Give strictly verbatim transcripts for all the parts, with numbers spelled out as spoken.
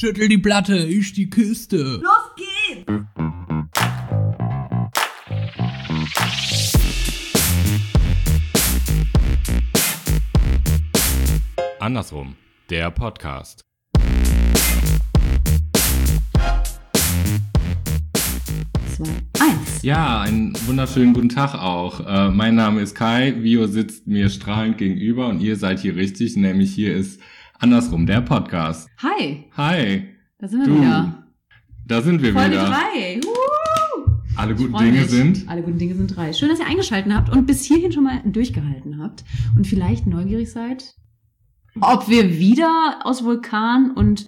Schüttel die Platte, ich die Kiste. Los geht's! Andersrum, der Podcast. zwei, eins. Ja, einen wunderschönen guten Tag auch. Äh, mein Name ist Kai, Vio sitzt mir strahlend gegenüber und ihr seid hier richtig, nämlich hier ist Andersrum, der Podcast. Hi. Hi. Da sind wir Du. wieder. Da sind wir Folge wieder. drei. Woo! Alle guten Freu Dinge mich. sind. Alle guten Dinge sind drei. Schön, dass ihr eingeschaltet habt und bis hierhin schon mal durchgehalten habt und vielleicht neugierig seid, ob wir wieder aus Vulkan und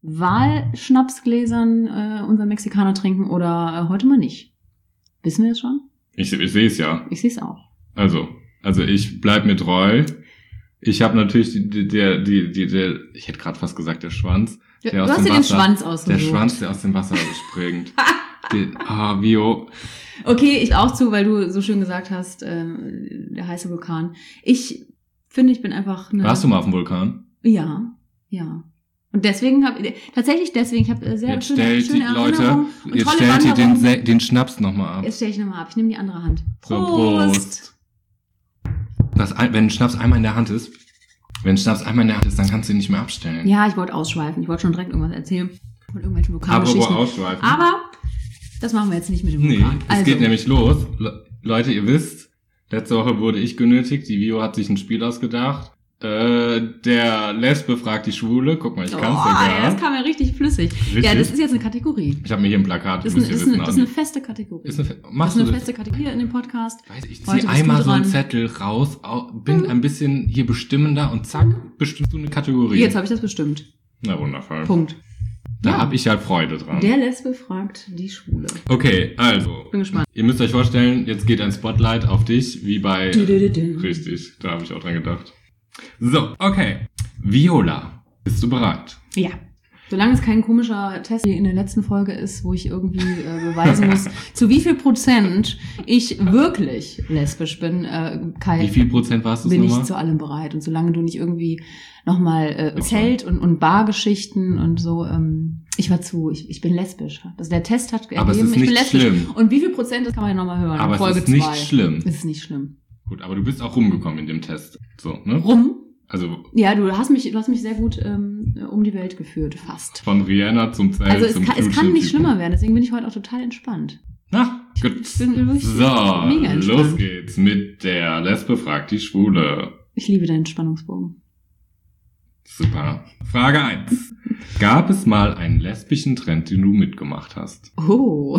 Walschnapsgläsern äh, unseren Mexikaner trinken oder äh, heute mal nicht. Wissen wir das schon? Ich, ich sehe es ja. Ich sehe es auch. Also, also ich bleib mir treu. Ich habe natürlich die, die, der, die, die, der, ich hätte gerade fast gesagt, der Schwanz. Du, Der du aus hast dem dir den Wasser- Schwanz ausgesucht. Der Schwanz, der aus dem Wasser springt. Den, ah, Vio. Okay, ich auch zu, weil du so schön gesagt hast, ähm, der heiße Vulkan. Ich finde, ich bin einfach eine... Warst du mal auf dem Vulkan? Ja, ja. Und deswegen habe tatsächlich deswegen, ich habe sehr Jetzt schöne, stellt die schöne Leute, Erinnerungen und jetzt tolle stellt ihr den, Wanderungen. Se- den Schnaps nochmal ab. Jetzt stelle ich nochmal ab. Ich nehme die andere Hand. So, Prost. Das, ein- wenn ein Schnaps einmal in der Hand ist, wenn ein Schnaps einmal in der Hand ist, dann kannst du ihn nicht mehr abstellen. Ja, ich wollte ausschweifen. Ich wollte schon direkt irgendwas erzählen von irgendwelchen Aber Vulkangeschichten. wo ausschweifen. Aber das machen wir jetzt nicht mit dem Nee, Vulkan. es geht nämlich los. Le- Leute, ihr wisst, letzte Woche wurde ich genötigt. Die Vio hat sich ein Spiel ausgedacht. Äh, der Lesbe fragt die Schwule. Guck mal, ich oh, kann's ja, sogar. das kam ja richtig flüssig. Richtig? Ja, das ist jetzt eine Kategorie. Ich habe mir hier ein Plakat, Das ist, müsst eine, ihr das, ist eine, wissen. das ist eine feste Kategorie. Ist eine, Fe- Das machst ist eine du das? feste Kategorie in dem Podcast. Weiß ich, ich Heute zieh bist einmal du so einen dran. Zettel raus, au- bin ein bisschen hier bestimmender und zack, bestimmst du eine Kategorie. Jetzt habe ich das bestimmt. Na wundervoll. Punkt. Da Ja. hab ich halt Freude dran. Der Lesbe fragt die Schwule. Okay, also, Bin gespannt. ihr müsst euch vorstellen, jetzt geht ein Spotlight auf dich, wie bei... Du, du, du, du. Richtig, da habe ich auch dran gedacht. So, okay. Viola, bist du bereit? Ja. Solange es kein komischer Test wie in der letzten Folge ist, wo ich irgendwie äh, beweisen muss, zu wie viel Prozent ich wirklich lesbisch bin, äh, Kai, Wie viel Prozent warst du bin ich nochmal? zu allem bereit. Und solange du nicht irgendwie nochmal äh, Zelt- und, und Bargeschichten und so, ähm, ich war zu, ich, ich bin lesbisch. Also der Test hat ergeben, Aber es ist ich bin nicht lesbisch. schlimm. Und wie viel Prozent, das kann man ja nochmal hören. Aber in Folge es ist nicht zwei. schlimm. Es ist nicht schlimm. Gut, aber du bist auch rumgekommen in dem Test. So, ne? Rum? Also Ja, du hast mich, du hast mich sehr gut ähm, um die Welt geführt, fast. von Rihanna zum Zelt Also es zum kann, es kann Knutschen- nicht schlimmer werden, deswegen bin ich heute auch total entspannt. Na, gut. Ich bin wirklich So, mega entspannt. los geht's mit der Lesbe fragt die Schwule. Ich liebe deinen Spannungsbogen. Super. Frage eins. Gab es mal einen lesbischen Trend, den du mitgemacht hast? Oh.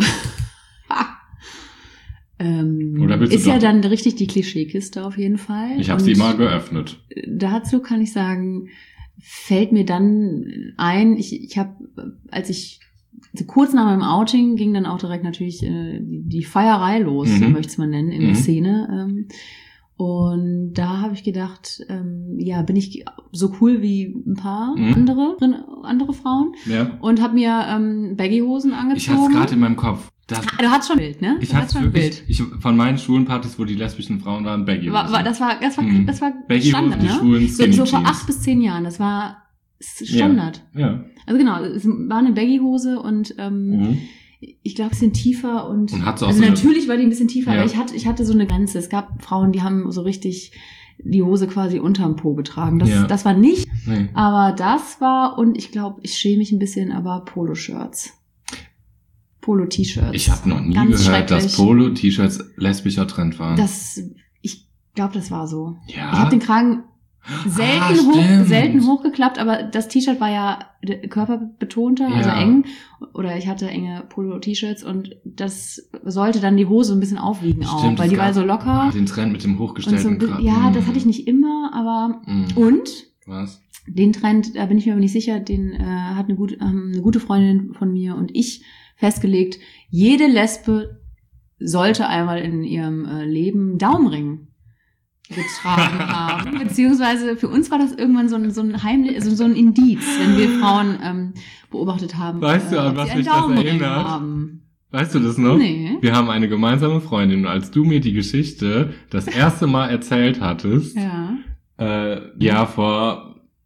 ähm, Oder willst du ist ja doch- dann richtig die Klischeekiste auf jeden Fall. Ich habe Und sie mal geöffnet. dazu kann ich sagen, fällt mir dann ein, ich, ich habe, als ich so kurz nach meinem Outing ging dann auch direkt natürlich äh, die, die Feierei los, Mhm. so möchte ich es mal nennen, in Mhm. der Szene. Ähm, und da habe ich gedacht, ähm, ja, bin ich so cool wie ein paar Mhm. andere andere Frauen Ja. und habe mir ähm, Baggy-Hosen angezogen. Ich hatte es gerade in meinem Kopf. Das, Ah, du hattest schon ein Bild, ne? ich du hatte hattest schon ein wirklich, Bild. ich, von meinen Schwulenpartys, wo die lesbischen Frauen waren, Baggy. War, war, das war, das war, Mhm. das war Baggy-Hosen, Standard, die ne? schwulen So, Skinny so vor Jeans. acht bis zehn Jahren. Das war Standard. Ja. Also genau, es war eine Baggy-Hose und ähm, Mhm. ich glaube, ein bisschen tiefer und, Und hat so auch also so eine- natürlich war die ein bisschen tiefer, Ja. aber ich hatte, ich hatte so eine Grenze. Es gab Frauen, die haben so richtig die Hose quasi unterm Po getragen. Das, Ja. das war nicht, Nee. aber das war, und ich glaube, ich schäme mich ein bisschen, aber Poloshirts. Polo-T-Shirts. Ich habe noch nie Ganz gehört, dass schrecklich. Polo-T-Shirts lesbischer Trend waren. Das, ich glaube, das war so. ja. Ich habe den Kragen selten, Ah, hoch, stimmt. selten hochgeklappt, aber das T-Shirt war ja körperbetonter, also Ja. eng. Oder ich hatte enge Polo-T-Shirts und das sollte dann die Hose ein bisschen aufwiegen auch, Stimmt, weil es die war gab so locker. Den Trend mit dem Und so hochgestellten ein bi- Kragen. ja, das hatte ich nicht immer, aber Mhm. und Was? den Trend, da bin ich mir aber nicht sicher, den äh, hat eine gute, ähm, eine gute Freundin von mir und ich festgelegt, jede Lesbe sollte einmal in ihrem äh, Leben Daumenring getragen haben. Beziehungsweise für uns war das irgendwann so ein, so ein heimlich, also so ein Indiz, wenn wir Frauen ähm, beobachtet haben, Weißt du, an ob was sie einen mich das Daumenring erinnert? haben. Weißt du das noch? Nee. Wir haben eine gemeinsame Freundin und als du mir die Geschichte das erste Mal erzählt hattest, Ja. äh, ja, vor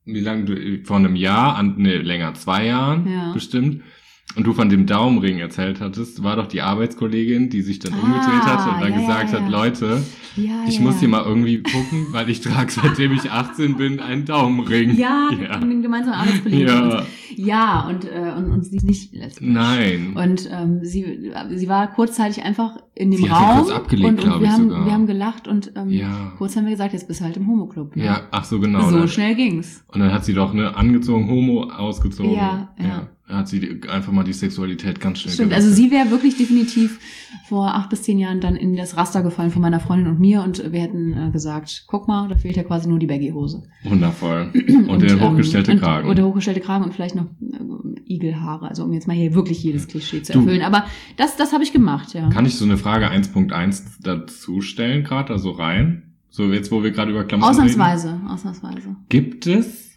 wie lange du, vor einem Jahr, an, ne, länger, zwei Jahren Ja. bestimmt, und du von dem Daumenring erzählt hattest, war doch die Arbeitskollegin, die sich dann Ah, umgedreht hatte und dann ja, gesagt ja, ja. hat, Leute, Ja, ich ja, muss ja. hier mal irgendwie gucken, weil ich trage, seitdem ich achtzehn bin, einen Daumenring. Ja, Ja. mit den gemeinsamen Arbeitskollegen. Ja. Und, ja, und, äh, und, und sie ist nicht lesbisch. Nein. Und ähm, sie, sie war kurzzeitig einfach in dem Sie hat ihn Raum kurz abgelegt, und, und glaub wir, ich haben, sogar. wir haben gelacht und ähm, Ja. kurz haben wir gesagt, jetzt bist du halt im Homo-Club. Ne? Ja, ach so, genau. So ne? schnell ging's. Und dann hat sie doch ne angezogen, Homo ausgezogen. Ja, ja. Da hat sie die, einfach mal die Sexualität ganz schnell Stimmt, gewechselt. also sie wäre wirklich definitiv vor acht bis zehn Jahren dann in das Raster gefallen von meiner Freundin und mir und wir hätten äh, gesagt, guck mal, da fehlt ja quasi nur die Baggy-Hose. Wundervoll. Und, und der hochgestellte ähm, Kragen. Und, und der hochgestellte Kragen und vielleicht noch äh, Igelhaare, also um jetzt mal hier wirklich jedes Klischee zu Du. erfüllen. Aber das, das habe ich gemacht, ja. Kann ich so eine Frage eins Punkt eins dazu stellen, gerade da so rein? So jetzt, wo wir gerade über Klamotten reden. Ausnahmsweise, ausnahmsweise. Gibt es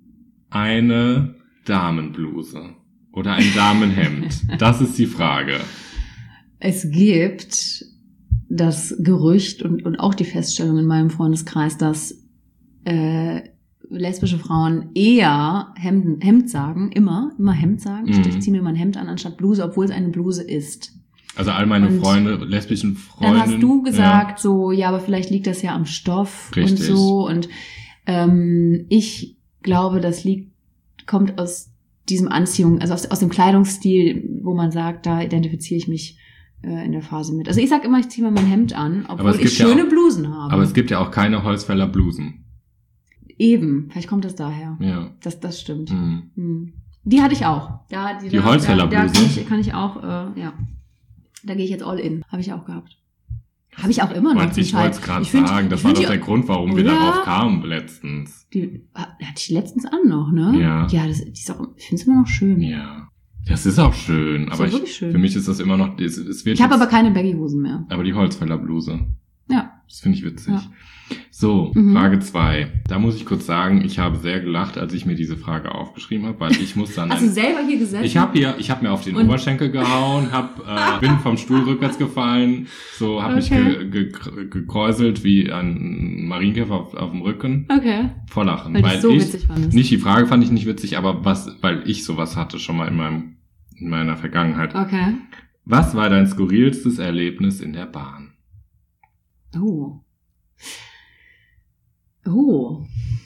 eine Damenbluse oder ein Damenhemd? Das ist die Frage. Es gibt das Gerücht und, und auch die Feststellung in meinem Freundeskreis, dass äh, lesbische Frauen eher Hemden, Hemd sagen, immer, immer Hemd sagen. Ich, Mhm. ich ziehe mir mein Hemd an anstatt Bluse, obwohl es eine Bluse ist. Also all meine Und Freunde, lesbischen Freunde. Dann hast du gesagt, so, ja, aber vielleicht liegt das ja am Stoff Richtig. und so. Und ähm, ich glaube, das liegt, kommt aus diesem Anziehung, also aus, aus dem Kleidungsstil, wo man sagt, da identifiziere ich mich äh, in der Phase mit. Also ich sag immer, ich ziehe mir mein Hemd an, Aber obwohl es ich gibt ja schöne auch- Blusen habe. Aber es gibt ja auch keine Holzfäller Blusen. Eben, vielleicht kommt das daher. Ja. Das, das stimmt. Mhm. Hm. Die hatte ich auch. Da, die Die da, Holzfäller-Bluse? Da, da kann ich, kann ich auch, äh, ja. Da gehe ich jetzt all in. Habe ich auch gehabt. Habe ich auch immer noch. Wollte- zum Ich Teil. wollte es gerade Ich find- sagen, das ich war find doch die- der Grund, warum wir Ja. darauf kamen letztens. Die hatte ich letztens an noch, ne? Ja. Ja, das, die ist auch, ich finde es immer noch schön. Ja. Das ist auch schön, Ist aber auch ich, wirklich schön. für mich ist das immer noch, es, es wird Ich habe jetzt- aber keine Baggy-Hosen mehr. aber die Holzfällerbluse. Ja. Das finde ich witzig. Ja. So, Mhm. Frage zwei. Da muss ich kurz sagen, ich habe sehr gelacht, als ich mir diese Frage aufgeschrieben habe, weil ich muss dann Hast du ein, selber hier gesessen? ich habe hier, ich habe mir auf den Und- Oberschenkel gehauen, hab, äh, bin vom Stuhl rückwärts gefallen, so habe Okay. mich ge, ge, gekräuselt wie ein Marienkäfer auf, auf dem Rücken, Okay. vor Lachen, Weil, weil ich so ich witzig fand. nicht die Frage fand ich nicht witzig, aber was, weil ich sowas hatte schon mal in meinem in meiner Vergangenheit. Okay. Was war dein skurrilstes Erlebnis in der Bahn? Oh. Oh.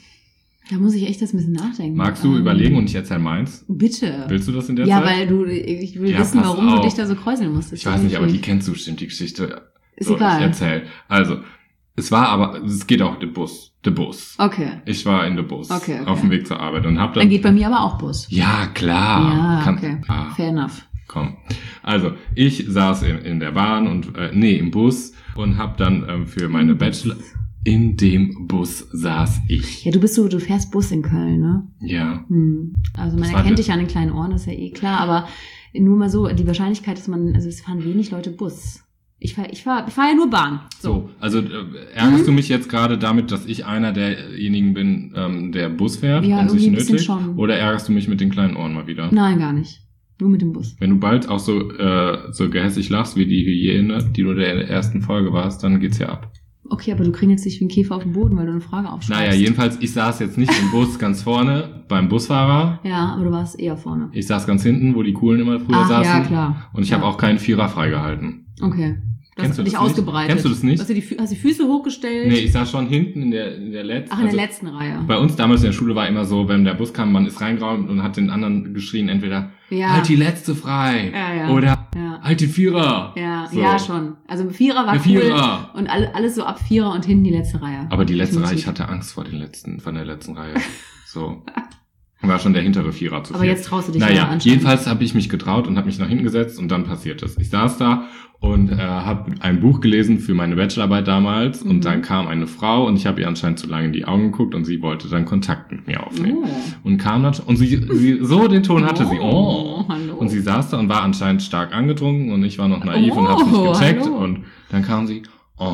Da muss ich echt das ein bisschen nachdenken. Magst du Ähm, überlegen und ich erzähl meins? Bitte. Willst du das in der Ja, Zeit? weil du, ich will Ja, wissen, pass warum auf. du dich da so kräuseln musstest. Ich weiß nicht, aber die kennst du bestimmt, die Geschichte. Ist so, egal. Ich erzähl. Also, es war aber, es geht auch der Bus. Der Bus. Okay. Ich war in der Bus. Okay, okay. Auf dem Weg zur Arbeit und hab dann... Dann geht bei mir aber auch Bus. ja, klar. Ja, Kann- okay. Ah, Fair enough. komm. Also, ich saß in, in der Bahn und, äh, nee, im Bus und hab dann ähm, für meine Bachelor... In dem Bus saß ich. Ja, du bist so, du fährst Bus in Köln, ne? Ja. Hm. Also man Das war erkennt der- dich an den kleinen Ohren, das ist ja eh klar, aber nur mal so, die Wahrscheinlichkeit, dass man, also es fahren wenig Leute Bus. Ich fahr, ich fahr, ich fahr ja nur Bahn. So, also äh, ärgerst Mhm. du mich jetzt gerade damit, dass ich einer derjenigen bin, ähm, der Bus fährt Ja, und sich irgendwie ein bisschen nötigt? schon. Oder ärgerst du mich mit den kleinen Ohren mal wieder? Nein, gar nicht. Nur mit dem Bus. Wenn du bald auch so äh, so gehässig lachst wie die Hyäne, die du in der ersten Folge warst, dann geht's ja ab. Okay, aber du kringelst dich wie ein Käfer auf dem Boden, weil du eine Frage aufschreibst. Naja, jedenfalls, ich saß jetzt nicht im Bus ganz vorne beim Busfahrer. Ja, aber du warst eher vorne. Ich saß ganz hinten, wo die Coolen immer früher Ach, saßen. ja, klar. Und ich ja. habe auch keinen Vierer freigehalten. Okay. Du Kennst hast du dich das nicht? ausgebreitet. Kennst du das nicht? Hast du die, Fü- hast die Füße hochgestellt? Nee, ich saß schon hinten in der in der letzten. Ach, in also der letzten Reihe. bei uns damals in der Schule war immer so, wenn der Bus kam, man ist reingeräumt und hat den anderen geschrien, entweder Ja. halt die letzte frei Ja, ja. oder Ja. halt die Vierer. Ja, So. ja, schon. Also Vierer war Der cool. Vierer. Und alle, alles so ab Vierer und hinten die letzte Reihe. Aber die letzte Reihe, Definitiv. ich hatte Angst vor den letzten, von der letzten Reihe. So. War schon der hintere Vierer zu viel. Aber jetzt traust du dich ja Naja, anscheinend. jedenfalls habe ich mich getraut und habe mich nach hinten gesetzt und dann passiert es. Ich saß da und äh, habe ein Buch gelesen für meine Bachelorarbeit damals Mhm. und dann kam eine Frau und ich habe ihr anscheinend zu lange in die Augen geguckt und sie wollte dann Kontakt mit mir aufnehmen. Oh. Und kam dann und sie, sie so den Ton hatte sie. Oh. hallo. Und sie saß da und war anscheinend stark angetrunken und ich war noch naiv und hab's nicht Oh, gecheckt. hallo. Und dann kam sie,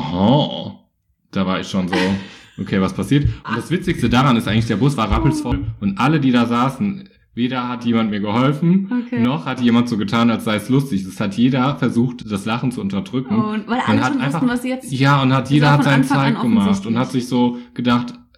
aha. Da war ich schon so, okay, was passiert? Und das Witzigste daran ist eigentlich, der Bus war rappelsvoll und alle, die da saßen, weder hat jemand mir geholfen, Okay. noch hat jemand so getan, als sei es lustig. Es hat jeder versucht, das Lachen zu unterdrücken. Und weil Man alle hat schon einfach, wussten, was sie jetzt... ja, und hat Das jeder war hat von seinen Anfang an Zeug gemacht offensichtlich. und hat sich so gedacht,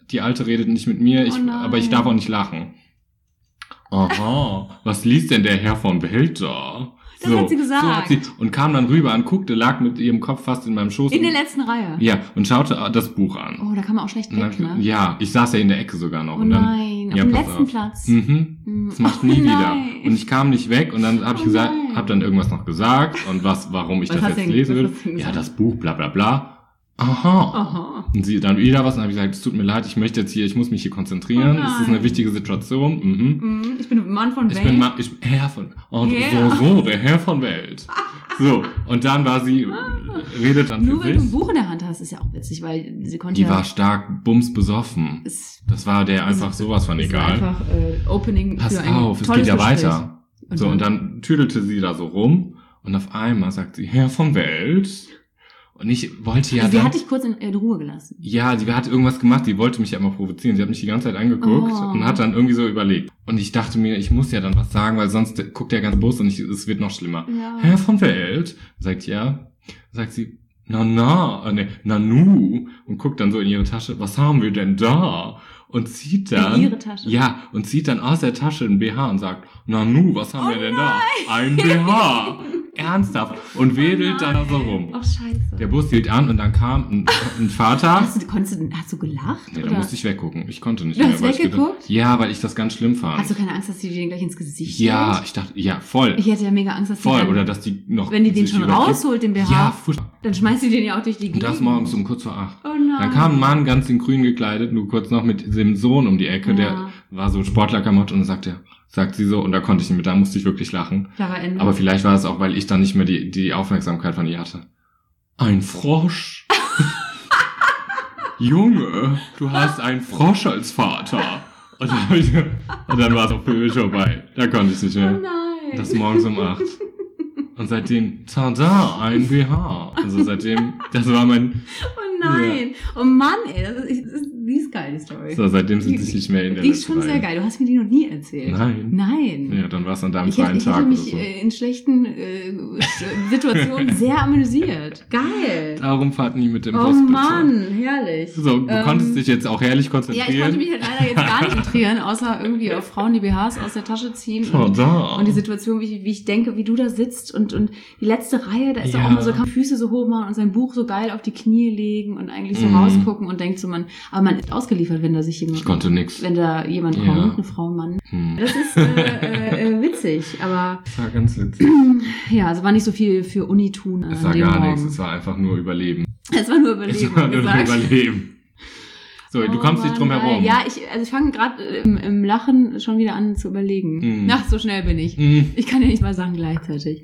die Alte redet nicht mit mir, ich, Oh nein. aber ich darf auch nicht lachen. Aha, was liest denn der Herr von Welt da? Das hat sie gesagt. So hat sie, und kam dann rüber und guckte, lag mit ihrem Kopf fast in meinem Schoß. In und, der letzten Reihe. Ja, und schaute das Buch an. Oh, da kann man auch schlecht Und dann, weg, ne? Ja, ich saß ja in der Ecke sogar noch. Oh und dann, nein, auf ja, dem pass letzten auf. Platz. Mhm. Mhm. Das macht Oh nie wieder. nein. Und ich kam nicht weg und dann habe ich Oh gesagt, nein. habe dann irgendwas noch gesagt und was, warum ich Was das hast jetzt du denn- lesen was will. hast du denn Ja, gesagt? das Buch, bla bla bla. Aha. Aha. Und sie dann wieder was und habe ich gesagt, es tut mir leid, ich möchte jetzt hier, ich muss mich hier konzentrieren. Oh Es ist nein. eine wichtige Situation. Mhm. Mhm. Ich bin ein Mann von Ich Welt. bin mal, ich Herr von, oh, Yeah. so, so, der Herr von Welt. So, und dann war sie, redet dann Nur für weil du ein sich. Buch in der Hand hast, ist ja auch witzig, weil sie konnte Die ja... war stark bumsbesoffen. es Das war der einfach sowas von ist egal. einfach äh, Opening Pass für ein auf, es tolles geht ja Gespräch. weiter. So, und dann tüdelte sie da so rum und auf einmal sagt sie, Herr von Welt. Und ich wollte ja Also sie dann, hat dich kurz in, in Ruhe gelassen. ja, sie hat irgendwas gemacht, die wollte mich ja immer provozieren. Sie hat mich die ganze Zeit angeguckt Oh. und hat dann irgendwie so überlegt. Und ich dachte mir, ich muss ja dann was sagen, weil sonst guckt der ganze Bus und ich, es wird noch schlimmer. Ja. Herr von Welt, sagt ja, sagt sie, na na, äh, ne, nanu, und guckt dann so in ihre Tasche, was haben wir denn da? Und zieht dann, In ihre Tasche? ja, und zieht dann aus der Tasche ein B H und sagt, nanu, was haben Oh wir denn da? Ein B H. Ernsthaft. Und wedelt dann da so rum. Ach, scheiße. Der Bus hielt an und dann kam ein, ein Vater. Hast du, konntest du, hast du gelacht? Nee, da oder? musste ich weggucken. Ich konnte nicht Du mehr. hast weil ich weggeguckt? gedacht- Ja, weil ich das ganz schlimm fand. Hast du keine Angst, dass sie dir gleich ins Gesicht Ja, hält? ich dachte, ja, voll. Ich hätte ja mega Angst, dass Voll. die dann, Oder dass die noch... wenn die den sich schon übergibt. rausholt, den B H, Ja, furchtbar. dann schmeißt sie den ja auch durch die Und Gegend. das morgens um kurz vor acht. Oh nein. Dann kam ein Mann ganz in grün gekleidet, nur kurz noch mit dem Sohn um die Ecke, Ja. der war so Sportlerklamotte und sagte, sagt sie so, und da konnte ich nicht mit, da musste ich wirklich lachen. Klarer Ende. Aber vielleicht war es auch, weil ich dann nicht mehr die, die Aufmerksamkeit von ihr hatte. Ein Frosch? Junge, du hast einen Frosch als Vater. Und dann, hab ich, und dann war es auch für mich vorbei. Da konnte ich nicht oh mehr. nein. Das morgens um acht. Und seitdem, tada, ein B H. Also seitdem, das war mein, Oh nein. Oh Mann, ey. Das ist, das ist, die ist geil, die Story. so, seitdem sitze ich nicht mehr in der Die ist letzten schon sehr Reihe. geil. Du hast mir die noch nie erzählt. Nein. Nein. Ja, dann war es an deinem Ich hätte, freien ich hätte Tag oder mich so. äh, in schlechten äh, Situationen sehr amüsiert. Geil. Darum fahrt nie mit dem Oh Bus, bitte. Mann, herrlich. So, du Ähm, konntest dich jetzt auch herrlich Ja, konzentrieren. ich konnte mich halt leider jetzt gar nicht konzentrieren, außer irgendwie auf Frauen, die B Hs aus der Tasche ziehen. Oh, Und, da. und die Situation, wie ich, wie ich denke, wie du da sitzt und, und die letzte Reihe, da ist er Ja. auch immer so, kann Füße so hoch machen und sein Buch so geil auf die Knie legen und eigentlich so Mhm. rausgucken und denkt so, man, aber man ist ausgeliefert, wenn da sich jemand, Ich konnte nix. wenn da jemand Ja. kommt, eine Frau, ein Mann. Hm. Das ist äh, äh, äh, witzig, aber Das war ganz witzig. ja, also war nicht so viel für Uni tun. Es an war dem gar Morgen. nichts, es war einfach nur Überleben. Es war nur Überleben, Es war nur gesagt. Überleben. So, du Oh kommst nicht drum Mann, herum. ey. Ja, ich, also ich fange gerade im, im Lachen schon wieder an zu überlegen. Mhm. Ach, so schnell bin ich. Mhm. Ich kann ja nicht mal sagen gleichzeitig.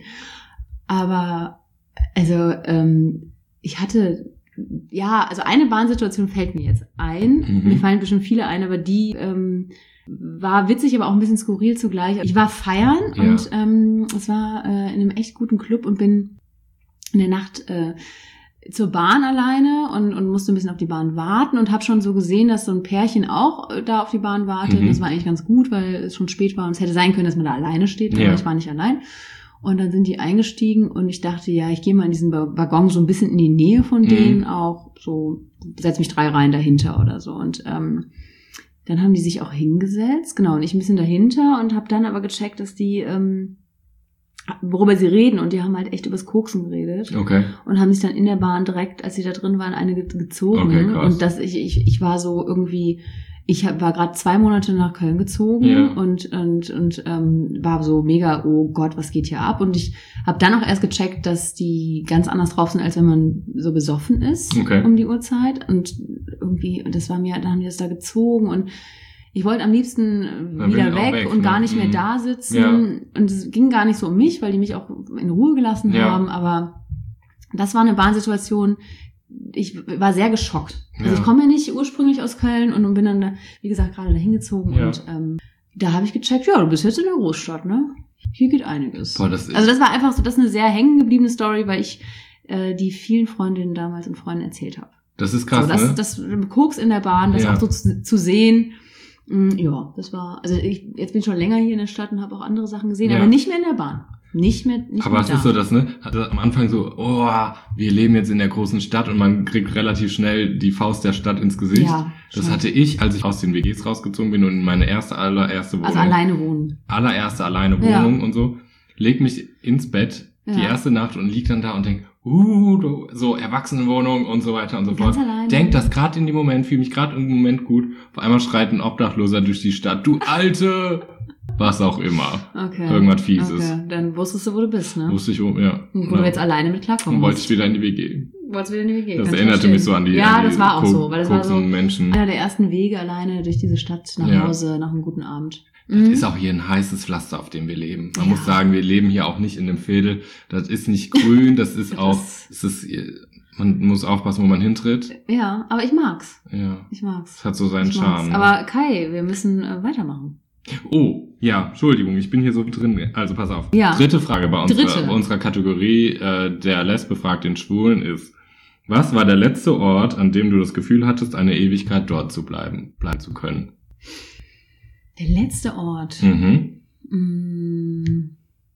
Aber, also, ähm, ich hatte, ja, also eine Bahnsituation fällt mir jetzt ein. Mhm. Mir fallen bestimmt viele ein, aber die ähm, war witzig, aber auch ein bisschen skurril zugleich. Ich war feiern Ja. und ähm, es war äh, in einem echt guten Club und bin in der Nacht äh, zur Bahn alleine und, und musste ein bisschen auf die Bahn warten und habe schon so gesehen, dass so ein Pärchen auch äh, da auf die Bahn wartet. Mhm. Das war eigentlich ganz gut, weil es schon spät war und es hätte sein können, dass man da alleine steht, aber Ja. ich war nicht allein. Und dann sind die eingestiegen und ich dachte, ja, ich gehe mal in diesen Wa- Waggon so ein bisschen in die Nähe von Mhm. denen, auch so, setz mich drei Reihen dahinter oder so. Und ähm, dann haben die sich auch hingesetzt, genau, und ich ein bisschen dahinter und habe dann aber gecheckt, dass die, ähm, worüber sie reden, und die haben halt echt übers Koksen geredet. Okay. Und haben sich dann in der Bahn direkt, als sie da drin waren, eine ge- gezogen. Okay, krass. Und das, ich, ich, ich war so irgendwie, ich hab, war gerade zwei Monate nach Köln gezogen Ja. und und und ähm, war so mega, oh Gott, was geht hier ab? Und ich habe dann auch erst gecheckt, dass die ganz anders drauf sind, als wenn man so besoffen ist Okay. um die Uhrzeit. Und irgendwie, und das war mir, dann haben die das da gezogen und ich wollte am liebsten Dann wieder bin ich auch weg, weg, und ne? gar nicht mehr Mhm. da sitzen. Ja. Und es ging gar nicht so um mich, weil die mich auch in Ruhe gelassen Ja. haben. Aber das war eine Bahnsituation, ich war sehr geschockt. Also Ja. ich komme ja nicht ursprünglich aus Köln und bin dann, da, wie gesagt, gerade dahin gezogen. Ja. Und ähm, da habe ich gecheckt, ja, du bist jetzt in der Großstadt, ne? Hier geht einiges. Boah, das ist, Also das war einfach so, das ist eine sehr hängen gebliebene Story, weil ich äh, die vielen Freundinnen damals und Freunden erzählt habe. das ist krass, so, das, ne? das Koks in der Bahn, das Ja. auch so zu, zu sehen. Mm, Ja, das war, also ich, jetzt bin ich schon länger hier in der Stadt und habe auch andere Sachen gesehen, Ja. aber nicht mehr in der Bahn. nicht mehr nicht Aber mehr es da. ist so, dass, ne, hatte am Anfang so, oh, wir leben jetzt in der großen Stadt und man kriegt relativ schnell die Faust der Stadt ins Gesicht. Ja, das schon. hatte ich, als ich aus den W Gs rausgezogen bin und in meine erste, allererste Wohnung. Also alleine wohnen. Allererste alleine Wohnung ja. und so. Leg mich ins Bett, ja. die erste Nacht und lieg dann da und denk, uh, du, so Erwachsenenwohnung und so weiter und so Ganz fort. alleine. Denk das gerade in dem Moment, fühle mich gerade im Moment gut. Auf einmal schreit ein Obdachloser durch die Stadt, du Alte! Was auch immer. Okay. Irgendwas Fieses. Okay, dann wusstest du, wo du bist, ne? Wusste ich, wo, ja. Wo ja. du jetzt alleine mit klarkommen Dann wollte musst. ich wieder in die W G. Wolltest wieder in die W G. Das Kann ich erinnerte verstehen. mich so an die, ja, an die das war auch Ko- so, weil das war so Menschen. einer der ersten Wege alleine durch diese Stadt nach Ja. Hause nach einem guten Abend. Das Mhm. ist auch hier ein heißes Pflaster, auf dem wir leben. Man Ja. muss sagen, wir leben hier auch nicht in einem Veedel. Das ist nicht grün, das ist Das auch, ist- es ist, man muss aufpassen, wo man hintritt. Ja, aber ich mag's. Ja. Ich mag's. Es hat so seinen Ich mag's. Charme. ne? Aber Kai, wir müssen äh, weitermachen. Oh, ja, Entschuldigung, ich bin hier so drin. Also pass auf. Ja. Dritte Frage bei unserer, Dritte. bei unserer Kategorie äh, der Lesbe fragt den Schwulen ist, was war der letzte Ort, an dem du das Gefühl hattest, eine Ewigkeit dort zu bleiben, bleiben zu können? Der letzte Ort. Mhm. Mm.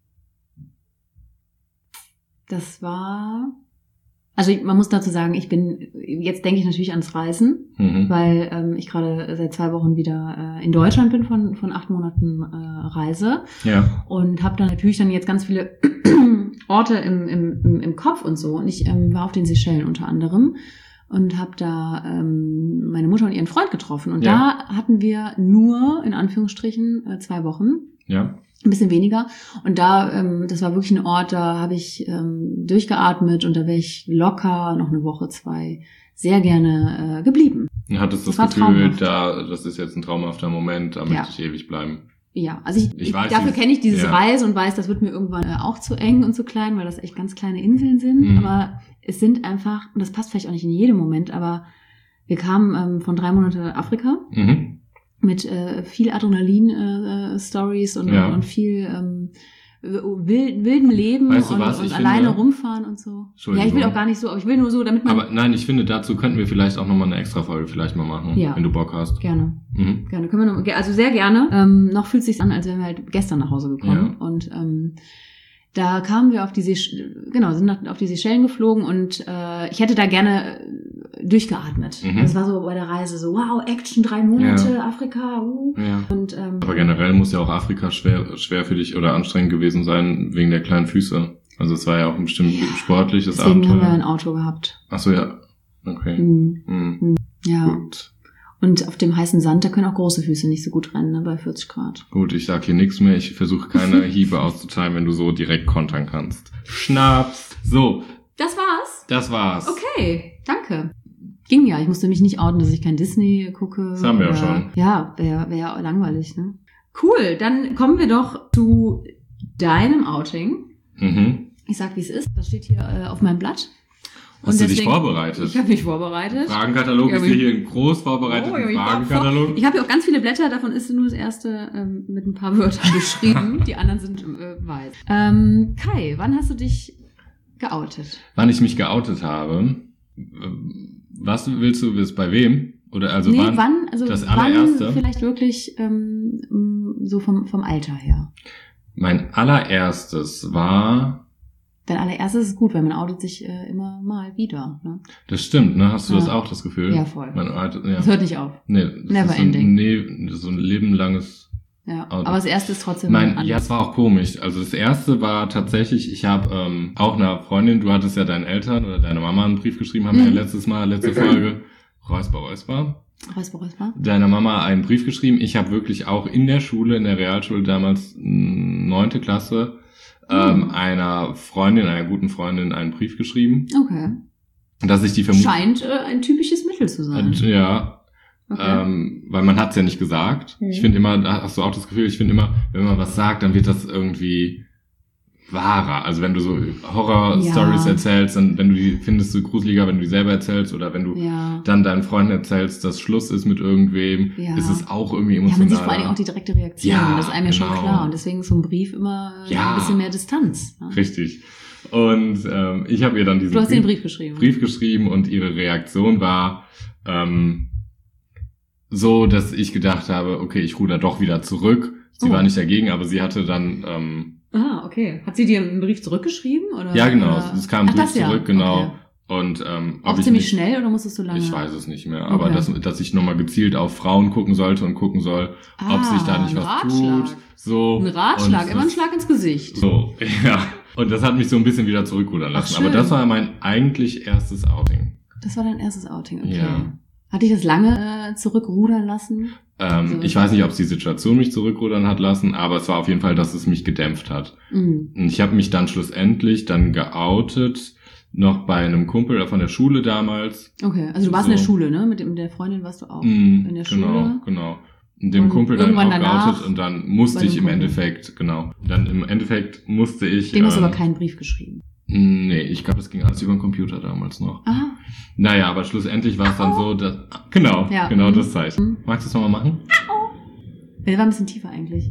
Das war... Also ich, man muss dazu sagen, ich bin, jetzt denke ich natürlich ans Reisen, Mhm. weil ähm, ich gerade seit zwei Wochen wieder äh, in Deutschland bin von, von acht Monaten äh, Reise Ja. und habe dann natürlich dann jetzt ganz viele Orte im, im, im, im Kopf und so. Und ich ähm, war auf den Seychellen unter anderem und habe da ähm, meine Mutter und ihren Freund getroffen. Und Ja. da hatten wir nur, in Anführungsstrichen, äh, zwei Wochen. Ja. Ein bisschen weniger. Und da, ähm, das war wirklich ein Ort, da habe ich ähm, durchgeatmet und da wäre ich locker noch eine Woche, zwei sehr gerne äh, geblieben. Und hattest das, Das war Gefühl, traumhaft. da, das ist jetzt ein traumhafter Moment, da Ja. möchte ich ewig bleiben. Ja, also ich, Ich ich weiß, dafür dieses- kenne ich dieses ja. Reise und weiß, das wird mir irgendwann äh, auch zu eng und zu klein, weil das echt ganz kleine Inseln sind. Mhm. Aber es sind einfach, und das passt vielleicht auch nicht in jedem Moment, aber wir kamen ähm, von drei Monate Afrika Mhm. mit äh, viel Adrenalin-Stories und, Ja. und viel ähm, wild, wilden Leben Weißt du und, was? und Ich alleine finde- rumfahren und so. Entschuldigung. Ja, ich will auch gar nicht so, aber ich will nur so, damit man... Aber nein, ich finde, dazu könnten wir vielleicht auch nochmal eine extra Folge vielleicht mal machen, Ja. wenn du Bock hast. Gerne, Mhm. gerne. Können wir noch, also sehr gerne. Ähm, noch fühlt es sich an, als wären wir halt gestern nach Hause gekommen. Ja. Und ähm, da kamen wir auf die Seych- genau, sind nach, auf die Seychellen geflogen und äh, ich hätte da gerne äh, durchgeatmet. Mhm. Das war so bei der Reise so, wow, Action, drei Monate, Ja. Afrika, uh. Ja. Und ähm, Aber generell muss ja auch Afrika schwer, schwer für dich oder anstrengend gewesen sein, wegen der kleinen Füße. Also es war ja auch ein bestimmt Ja. sportliches deswegen haben wir ein Abenteuer. Auto gehabt. Ach so, ja. Okay. Mhm. Mhm. Ja. Gut. Und auf dem heißen Sand, da können auch große Füße nicht so gut rennen, ne, bei vierzig Grad. Gut, ich sag hier nichts mehr. Ich versuche keine Hiebe auszuteilen, wenn du so direkt kontern kannst. Schnaps. So, Das war's. das war's. Okay, danke. Ging ja, ich musste mich nicht outen, dass ich kein Disney gucke. Das haben wir ja oder- schon. Ja, wäre wär ja langweilig, ne? Cool, dann kommen wir doch zu deinem Outing. Mhm. Ich sag, wie es ist. Das steht hier äh, auf meinem Blatt. Hast du dich deswegen- vorbereitet? Ich habe mich vorbereitet. Fragenkatalog Ja, ist aber ich- hier ein groß vorbereiteter Oh, ich war Fragenkatalog. Ich habe hier auch ganz viele Blätter, davon ist nur das erste ähm, mit ein paar Wörtern beschrieben. Die anderen sind äh, weiß. Ähm, Kai, wann hast du dich geoutet? Wann ich mich geoutet habe. Was willst du, bis bei wem? Oder also nee, wann? wann? Also das wann allererste? vielleicht wirklich ähm, m, so vom, vom Alter her. Mein allererstes war, Dein allererstes ist gut, weil man outet sich äh, immer mal wieder. Ne? das stimmt, ne? Hast du Ja. das auch, das Gefühl? Ja, voll. Mein, Alter- ja. Das hört nicht auf. Nee, das Never ist so ein, ending. nee, das ist so ein lebenlanges. Ja. Outing. Aber das erste ist trotzdem Mein, anders. ja, es war auch komisch. Also das erste war tatsächlich, ich habe ähm, auch einer Freundin, du hattest ja deinen Eltern oder deiner Mama einen Brief geschrieben, haben wir Mhm. ja letztes Mal, letzte Folge, Räusper, Räusper, Räusper, Räusper. deiner Mama einen Brief geschrieben. Ich habe wirklich auch in der Schule, in der Realschule damals, mh, neunte Klasse, ähm, Mhm. einer Freundin, einer guten Freundin einen Brief geschrieben, Okay. dass ich die Vermutung... Scheint äh, ein typisches Mittel zu sein. Ja, Okay. ähm, weil man hat's ja nicht gesagt. Mhm. Ich finde immer, da hast du auch das Gefühl, ich finde immer, wenn man was sagt, dann wird das irgendwie wahrer. Also wenn du so Horror-Stories Ja. erzählst, dann wenn du die findest du gruseliger, wenn du die selber erzählst oder wenn du ja. dann deinen Freunden erzählst, dass Schluss ist mit irgendwem, Ja. ist es auch irgendwie Ja, man emotionaler. sieht vor allen Dingen auch die direkte Reaktion. Ja, das ist einem ja schon genau. klar. Und deswegen ist so ein Brief immer äh, Ja. ein bisschen mehr Distanz. Ne? Richtig. Und ähm, ich habe ihr dann diesen Du hast den Brief geschrieben. Brief geschrieben und ihre Reaktion war ähm, so, dass ich gedacht habe, okay, ich ruder doch wieder zurück. Sie Oh. war nicht dagegen, aber sie hatte dann... Ähm, Ah, okay. Hat sie dir einen Brief zurückgeschrieben? Oder, ja, genau. Oder? Es kam Ach, Brief das ja. zurück, genau. Okay. Und ähm, Auch ob ich ziemlich nicht, schnell oder musstest du lange? Ich weiß es nicht mehr, aber Okay. dass, dass ich nochmal gezielt auf Frauen gucken sollte und gucken soll, Ah, ob sich da nicht ein was Ratschlag. tut. So. Ein Ratschlag, Und immer ein das- Schlag ins Gesicht. So, ja. Und das hat mich so ein bisschen wieder zurückrudern lassen. Ach, aber schön. das war mein eigentlich erstes Outing. Das war dein erstes Outing, okay. Ja. Hat dich das lange äh, zurückrudern lassen? Ähm, So. ich weiß nicht, ob es die Situation mich zurückrudern hat lassen, aber es war auf jeden Fall, dass es mich gedämpft hat. Mhm. Und ich habe mich dann schlussendlich dann geoutet, noch bei einem Kumpel von der Schule damals. Okay, also du warst in der So. Schule, ne? Mit, dem, mit der Freundin warst du auch Mm, in der genau, Schule. genau. Und dem Und Kumpel dann auch irgendwann danach geoutet und dann musste bei ich dem im Kumpel. Endeffekt, genau, dann im Endeffekt musste ich... Dem hast du ähm, aber keinen Brief geschrieben. Nee, ich glaube, das ging alles über den Computer damals noch. Aha. Naja, aber schlussendlich war es dann so, dass... Genau, Ja. genau Mhm. das Zeichen. Magst du es nochmal machen? Der war ein bisschen tiefer eigentlich.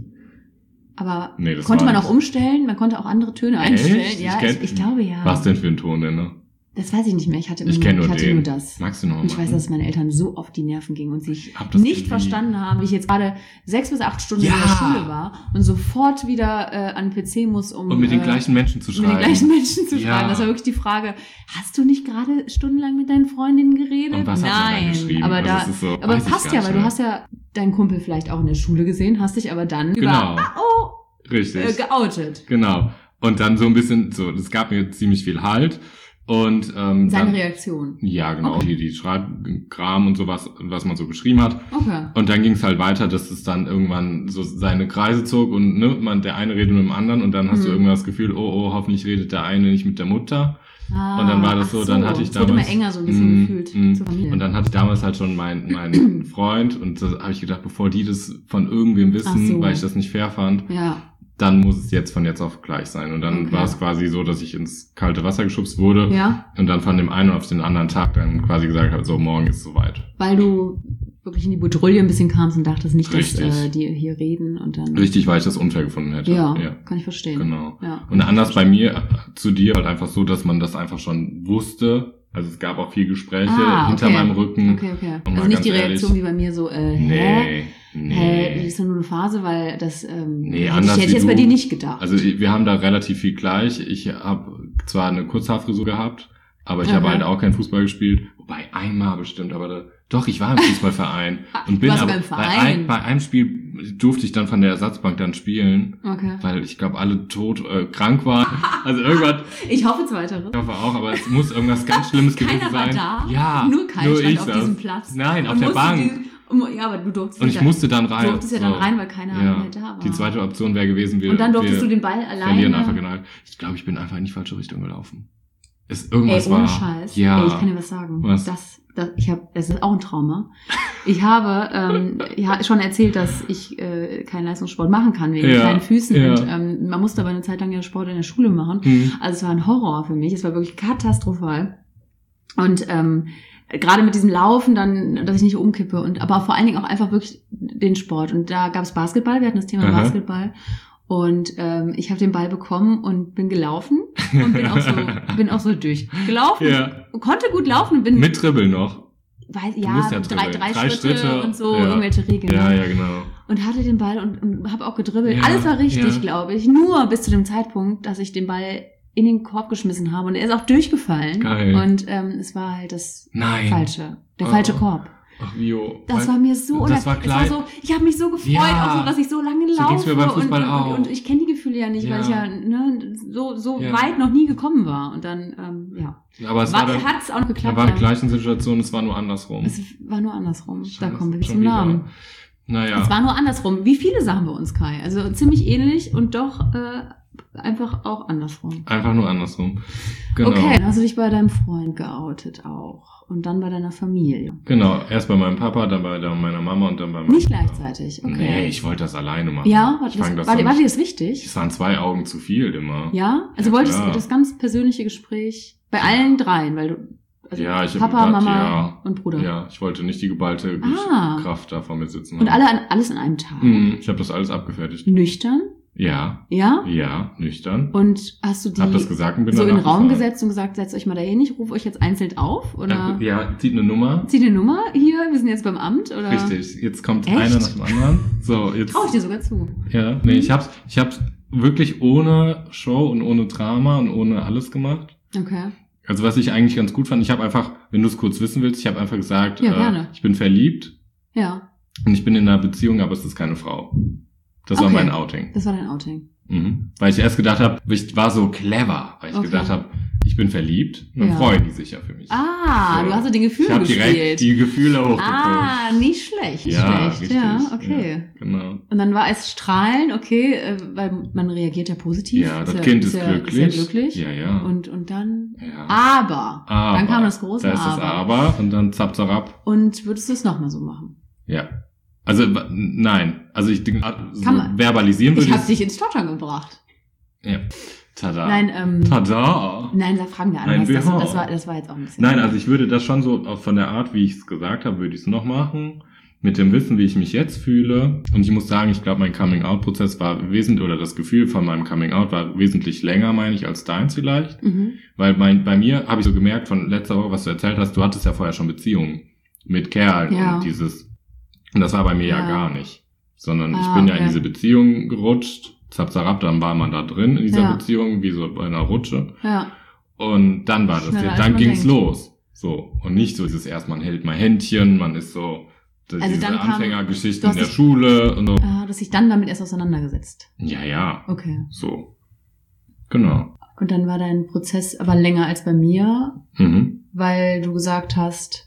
Aber Nee, das konnte war man auch nicht. umstellen? Man konnte auch andere Töne Echt? einstellen. Ich Ja, kenn- ich, ich glaube ja. Was denn für ein Ton denn, ne? Das weiß ich nicht mehr. Ich hatte, Ich nur, kenn nur ich hatte den. nur das. Magst du nochmal Und ich machen? weiß, dass es meinen Eltern so auf die Nerven ging und sie Ich hab das nicht geliebt. verstanden haben, wie ich jetzt gerade sechs bis acht Stunden Ja. in der Schule war und sofort wieder äh, an den P C muss, um Und mit den äh, gleichen Menschen zu mit schreiben. den gleichen Menschen zu Ja. schreiben. Das war wirklich die Frage, hast du nicht gerade stundenlang mit deinen Freundinnen geredet? Und was hat man da Nein, geschrieben? aber Also da, es ist so, aber weiß ich passt gar ja, nicht weil du mehr. hast ja deinen Kumpel vielleicht auch in der Schule gesehen, hast dich aber dann Genau. über oh, Richtig. äh, geoutet. Genau. Und dann so ein bisschen, so, das gab mir ziemlich viel Halt. Und ähm, Seine dann, Reaktion. ja, genau, Okay. die, die Schreibkram und sowas, was man so geschrieben hat. Okay. Und dann ging es halt weiter, dass es dann irgendwann so seine Kreise zog und ne, man, der eine redet mit dem anderen und dann hast Mhm. du irgendwann das Gefühl, oh, oh, hoffentlich redet der eine nicht mit der Mutter. Ah, Und dann war das ach so, dann hatte ich es wurde damals- immer enger so ein bisschen Mm, gefühlt mm. zur Familie. Und dann hatte ich damals halt schon meinen mein Freund und da habe ich gedacht, bevor die das von irgendwem wissen, Ach so. weil ich das nicht fair fand, ja. dann muss es jetzt von jetzt auf gleich sein. Und dann Okay. war es quasi so, dass ich ins kalte Wasser geschubst wurde Ja, und dann von dem einen auf den anderen Tag dann quasi gesagt habe, so, morgen ist soweit. weil du wirklich in die Bedrulle ein bisschen kamst und dachtest nicht, dass Richtig. äh, die hier reden und dann... Richtig, weil ich das unfair gefunden hätte. Ja, ja. kann ich verstehen. Genau. Ja. Und anders bei mir, äh, zu dir, halt einfach so, dass man das einfach schon wusste. Also es gab auch viel Gespräche Ah, hinter okay. meinem Rücken. Okay, okay. Und mal Also nicht ganz die Reaktion ehrlich, wie bei mir so, äh, hä? Nee, nee. Hä, das ist ja nur eine Phase, weil das ähm, Nee, hätte anders ich, hätte ich wie jetzt bei du. dir nicht gedacht. Also wir haben da relativ viel gleich. Ich habe zwar eine Kurzhaarfrisur gehabt, aber ich Aha. habe halt auch kein Fußball gespielt. Wobei einmal bestimmt, aber da, doch, ich war im Fußballverein. und bin warst aber sogar im bei, Verein? ein, bei einem Spiel durfte ich dann von der Ersatzbank dann spielen, Okay. weil ich glaube alle tot äh, krank waren. Also irgendwas, Ich hoffe zweiteres. ich hoffe auch, aber es muss irgendwas ganz Schlimmes gewesen Keiner war sein. da. Ja, Nur Kai nur stand ich auf saß. diesem Platz. Nein, auf Und der musste Bank. diesen- um, ja, aber du durftest Und ich wieder- musste dann rein. Du durftest ja dann So. rein, weil keiner Ja. mehr da war. Die zweite Option wäre gewesen, wir, Und dann durftest wir du den Ball alleine... verlieren einfach genau. Ich glaube, ich bin einfach in die falsche Richtung gelaufen. Ist Ey, irgendwas ohne war. Scheiß. Ja. Ey, ich kann dir was sagen. Was? Das, das, ich hab, das ist auch ein Trauma. Ich habe ähm, ja, schon erzählt, dass ich äh, keinen Leistungssport machen kann wegen Ja, kleinen Füßen. ja. Und ähm, man musste aber eine Zeit lang ja Sport in der Schule machen. Hm. Also es war ein Horror für mich. Es war wirklich katastrophal. Und ähm, gerade mit diesem Laufen dann, dass ich nicht umkippe. Und aber vor allen Dingen auch einfach wirklich den Sport. Und da gab es Basketball. Wir hatten das Thema Aha. Basketball. Und ähm, ich habe den Ball bekommen und bin gelaufen und bin auch so, bin auch so durchgelaufen. Ja. Konnte gut laufen und bin Mit Dribbeln noch. weiß, Du ja, musst ja drei, dribbeln. drei, Drei Schritte, Schritte, und so, ja. irgendwelche Regeln. Ja, ne? ja, genau. Und hatte den Ball und, und habe auch gedribbelt. Ja, Alles war richtig, ja. glaube ich. Nur bis zu dem Zeitpunkt, dass ich den Ball in den Korb geschmissen habe und er ist auch durchgefallen. Geil. Und ähm, es war halt das Nein. Falsche. Der Oh. falsche Korb. Ach, Vio. Das Weil- war mir so, das war es klein. war so, ich habe mich so gefreut, Ja. auch so, dass ich so lange So laufe. ging's mir beim Fußball und, und, auch. und ich kenne die Gefühle ja nicht, Ja. weil ich ja ne, so, so Ja. weit noch nie gekommen war. Und dann, ähm, ja. Aber es war, War, dann, hat es auch noch da geklappt. war die ja. gleichen Situation, es war nur andersrum. Es war nur andersrum. Da Scheiße, kommen wir schon zum wieder. Namen. Naja. Es war nur andersrum. Wie viele Sachen bei uns, Kai? Also ziemlich ähnlich und doch äh, einfach auch andersrum. Einfach nur andersrum. Genau. Okay, dann hast du dich bei deinem Freund geoutet auch. Und dann bei deiner Familie. Genau. Erst bei meinem Papa, dann bei der, meiner Mama und dann bei meinem Nicht Bruder. gleichzeitig, okay. Nee, ich wollte das alleine machen. Ja, war, ich das, fang das war, sonst- war dir das wichtig? Es waren zwei Augen zu viel immer. Ja? Also Ja, wolltest klar. du das ganz persönliche Gespräch bei allen dreien, weil du also Ja, ich hab Papa, gedacht, Mama ja. und Bruder. Ja, ich wollte nicht die geballte Ah. Kraft da vor mir sitzen Und haben. alle an, alles an einem Tag. Hm, ich habe das alles abgefertigt. Nüchtern? Ja. Ja? Ja, nüchtern. Und hast du die Hab das gesagt und bin so in den danach Raum gefahren. gesetzt und gesagt, setzt euch mal dahin, ich rufe euch jetzt einzeln auf? Oder Äh, Ja, zieht eine Nummer. zieht eine Nummer hier, wir sind jetzt beim Amt? Oder? Richtig, jetzt kommt Echt? einer nach dem anderen. So, jetzt. Trau ich dir sogar zu. Ja, nee, ich hab's, ich hab's wirklich ohne Show und ohne Drama und ohne alles gemacht. Okay. Also was ich eigentlich ganz gut fand, ich habe einfach, wenn du es kurz wissen willst, ich habe einfach gesagt, Ja, äh, gerne. ich bin verliebt Ja, und ich bin in einer Beziehung, aber es ist keine Frau. Das war Okay. mein Outing. das war dein Outing. Mhm. Weil ich erst gedacht habe, ich war so clever, weil ich Okay. gedacht habe, ich bin verliebt, dann Ja. freuen die sich ja für mich. Ah, So. du hast so den ich Gefühl habe gespielt. direkt die Gefühle hochgepusht. ah, nicht schlecht, nicht ja, schlecht. richtig. Ja, okay. Ja, genau. Und dann war es Strahlen, okay, äh, weil man reagiert ja positiv. Ja, das ja, Kind ist, ja, glücklich. Ist ja glücklich. Ja, ja. Und, und dann, ja. aber, aber. dann kam das große Da ist das Aber. Aber und dann zapp, zapp, ab. Und würdest du es nochmal so machen? Ja. Also, w- nein. Also, ich denke, so Kann man- verbalisieren würde Ich ich. habe dich ins Stottern gebracht. Ja. Tada. Nein, ähm, Tada. nein, da fragen wir alle. Ein was das, B H. das, war, das war jetzt auch ein bisschen. Nein, also ich würde das schon so, auch von der Art, wie ich es gesagt habe, würde ich es noch machen. Mit dem Wissen, wie ich mich jetzt fühle. Und ich muss sagen, ich glaube, mein Coming-out-Prozess war wesentlich, oder das Gefühl von meinem Coming-out war wesentlich länger, meine ich, als deins vielleicht. Mhm. Weil mein, bei mir habe ich so gemerkt von letzter Woche, was du erzählt hast, du hattest ja vorher schon Beziehungen mit Kerlen Ja. und dieses, und das war bei mir ja, Ja. gar nicht. Sondern Ah, ich bin ja in okay. diese Beziehung gerutscht, zap, zarab, dann war man da drin in dieser Ja. Beziehung, wie so bei einer Rutsche. Ja. Und dann war das, Schneller, als dann man ging's denkt. los. So. Und nicht so dieses erst, man hält mal Händchen, man ist so, d- Also diese dann kam- Anfängergeschichten du hast in der dich- Schule und so. Ah, dass sich dann damit erst auseinandergesetzt. Ja, ja. Okay. So. Genau. Und dann war dein Prozess aber länger als bei mir, Mhm. weil du gesagt hast,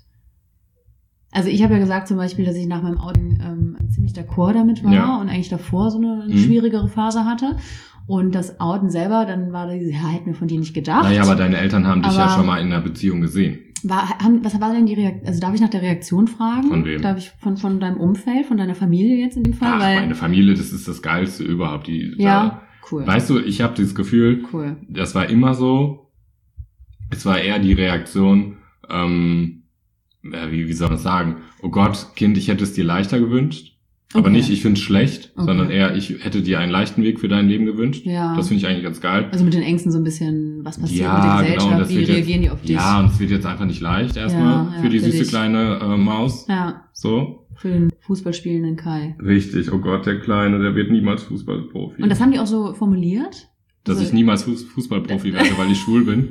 also ich habe ja gesagt zum Beispiel, dass ich nach meinem Outing ähm, ziemlich d'accord damit war Ja. und eigentlich davor so eine Mhm. schwierigere Phase hatte. Und das Outen selber, dann war diese, ja, hätten wir von dir nicht gedacht. Naja, aber deine Eltern haben dich ja Aber- schon mal in einer Beziehung gesehen. War, haben, was war denn die Reaktion? Also darf ich nach der Reaktion fragen? Von wem? Darf ich von, von deinem Umfeld, von deiner Familie jetzt in dem Fall? Ach, Weil, meine Familie, das ist das Geilste überhaupt. Die, ja, cool. Da, weißt du, ich habe dieses Gefühl, Cool. das war immer so, es war eher die Reaktion, ähm, äh, wie, wie soll man das sagen? Oh Gott, Kind, ich hätte es dir leichter gewünscht. Aber Okay. nicht, ich finde es schlecht, Okay. sondern eher, ich hätte dir einen leichten Weg für dein Leben gewünscht. Ja. Das finde ich eigentlich ganz geil. Also mit den Ängsten so ein bisschen, was passiert Ja, mit der genau, Gesellschaft, das wie wird jetzt- reagieren die auf dich? Ja, und es wird jetzt einfach nicht leicht erstmal Ja, ja, für die für süße dich. kleine äh, Maus. Ja, So. für den Fußballspielenden Kai. Richtig, oh Gott, der Kleine, der wird niemals Fußballprofi. Und das haben die auch so formuliert? Dass Also- ich niemals Fuß Fußballprofi werde, weil ich schwul bin.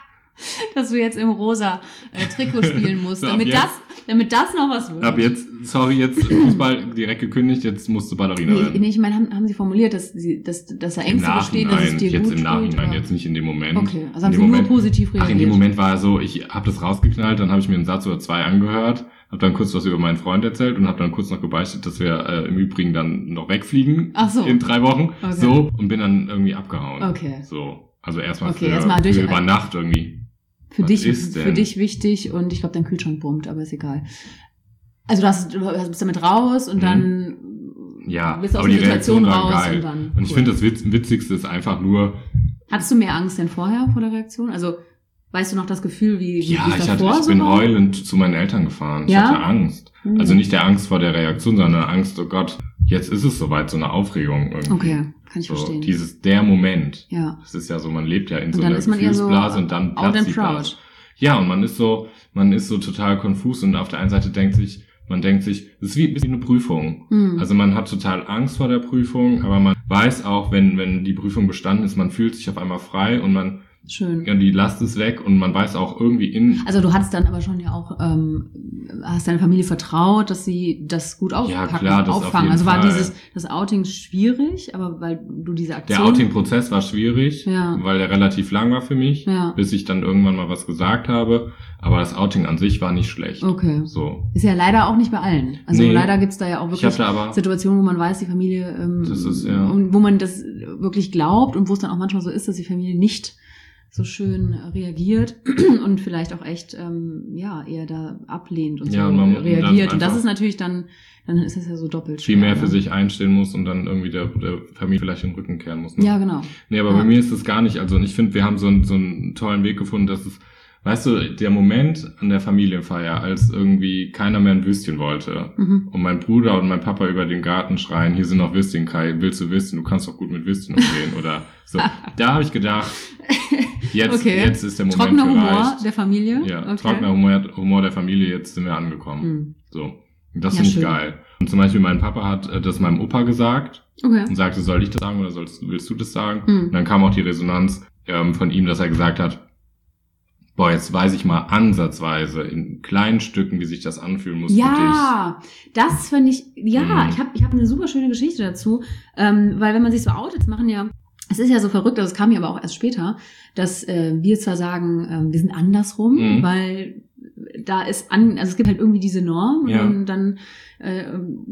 Dass du jetzt im rosa äh, Trikot spielen musst, So, ab damit jetzt- das, damit das noch was wird. Ab jetzt, sorry, jetzt Fußball direkt gekündigt, jetzt musst du Ballerina Nee, werden. nee, ich meine, haben, haben sie formuliert, dass, sie, dass, dass da Ängste bestehen, dass es dir jetzt gut im Nachhinein, tut? jetzt nicht in dem Moment. Okay, also In haben dem sie Moment- nur positiv reagiert. Ach, in dem Moment war es so, ich habe das rausgeknallt, dann habe ich mir einen Satz oder zwei angehört, habe dann kurz was über meinen Freund erzählt und habe dann kurz noch gebeichtet, dass wir äh, im Übrigen dann noch wegfliegen Ach so. in drei Wochen. Okay. So, und bin dann irgendwie abgehauen. Okay. So, also erstmal Okay, für, erstmal durch- für über Nacht irgendwie. Für Was dich, ist denn? für dich wichtig und ich glaube, dein Kühlschrank brummt, aber ist egal. Also du, hast, du bist damit raus und Mhm. dann Ja, bist du aus aber der die Situation Reaktion war raus geil. und dann. Und ich cool. finde, das Witz, Witzigste ist einfach nur, Hattest du mehr Angst denn vorher vor der Reaktion? Also weißt du noch das Gefühl, wie, wie ja, wie es ich, hatte, davor ich so bin war? heulend zu meinen Eltern gefahren. Ich Ja? hatte Angst. Mhm. Also nicht der Angst vor der Reaktion, sondern Angst, oh Gott, jetzt ist es soweit, so eine Aufregung irgendwie. Okay, kann ich So, verstehen. dieses, der Moment. Ja. Das ist ja so, man lebt ja in Und so dann einer ist man eher so Gefühlsblase und dann out platzt and die proud. Blase. Ja, und man ist so, man ist so total konfus und auf der einen Seite denkt sich, man denkt sich, das ist wie ein bisschen eine Prüfung. Hm. Also man hat total Angst vor der Prüfung, aber man weiß auch, wenn, wenn die Prüfung bestanden ist, man fühlt sich auf einmal frei und man, Schön. ja, die Last ist weg und man weiß auch irgendwie in, Also du hattest dann aber schon ja auch, ähm, hast deiner Familie vertraut, dass sie das gut aufpacken, klar, das auf auffangen. jeden Also war Fall. dieses, das Outing schwierig, aber weil du diese Aktion... der Outing-Prozess war schwierig, Ja. weil der relativ lang war für mich, Ja. bis ich dann irgendwann mal was gesagt habe, aber das Outing an sich war nicht schlecht. Okay. So. Ist ja leider auch nicht bei allen. Also Nee. leider gibt's da ja auch Ich wirklich hatte aber, Situationen, wo man weiß, die Familie, ähm, Das ist, ja. und wo man das wirklich glaubt und wo es dann auch manchmal so ist, dass die Familie nicht so schön reagiert und vielleicht auch echt ähm, ja eher da ablehnt und Ja, so und man- und dann reagiert. Und das einfach ist natürlich dann, dann ist es ja so doppelt viel schwer. mehr für ne? sich einstehen muss und dann irgendwie der, der Familie vielleicht den Rücken kehren muss. Ne? Ja, genau. Nee, aber Ja. bei mir ist es gar nicht. Also und ich finde, wir haben so einen, so einen tollen Weg gefunden, dass es weißt du, der Moment an der Familienfeier, als irgendwie keiner mehr ein Würstchen wollte Mhm. und mein Bruder und mein Papa über den Garten schreien, hier sind noch Würstchen, Kai, willst du Würstchen? Du kannst doch gut mit Würstchen umgehen oder so. Da habe ich gedacht, jetzt, Okay. jetzt ist der Moment Trockener Humor vielleicht. der Familie. Ja, okay. trockener Humor, Humor der Familie, jetzt sind wir angekommen. Mhm. So. Und das Ja, finde ich schön. geil. Und zum Beispiel mein Papa hat äh, das meinem Opa gesagt Okay. und sagte, soll ich das sagen oder sollst, willst du das sagen? Mhm. Und dann kam auch die Resonanz ähm, von ihm, dass er gesagt hat, boah, jetzt weiß ich mal ansatzweise in kleinen Stücken, wie sich das anfühlen muss Ja, das finde ich, ja, Mhm. ich habe ich hab eine super schöne Geschichte dazu, ähm, weil wenn man sich so outet, das machen ja, es ist ja so verrückt, also es kam ja aber auch erst später, dass äh, wir zwar sagen, ähm, wir sind andersrum, Mhm. weil da ist an, also es gibt halt irgendwie diese Norm Ja. und dann äh,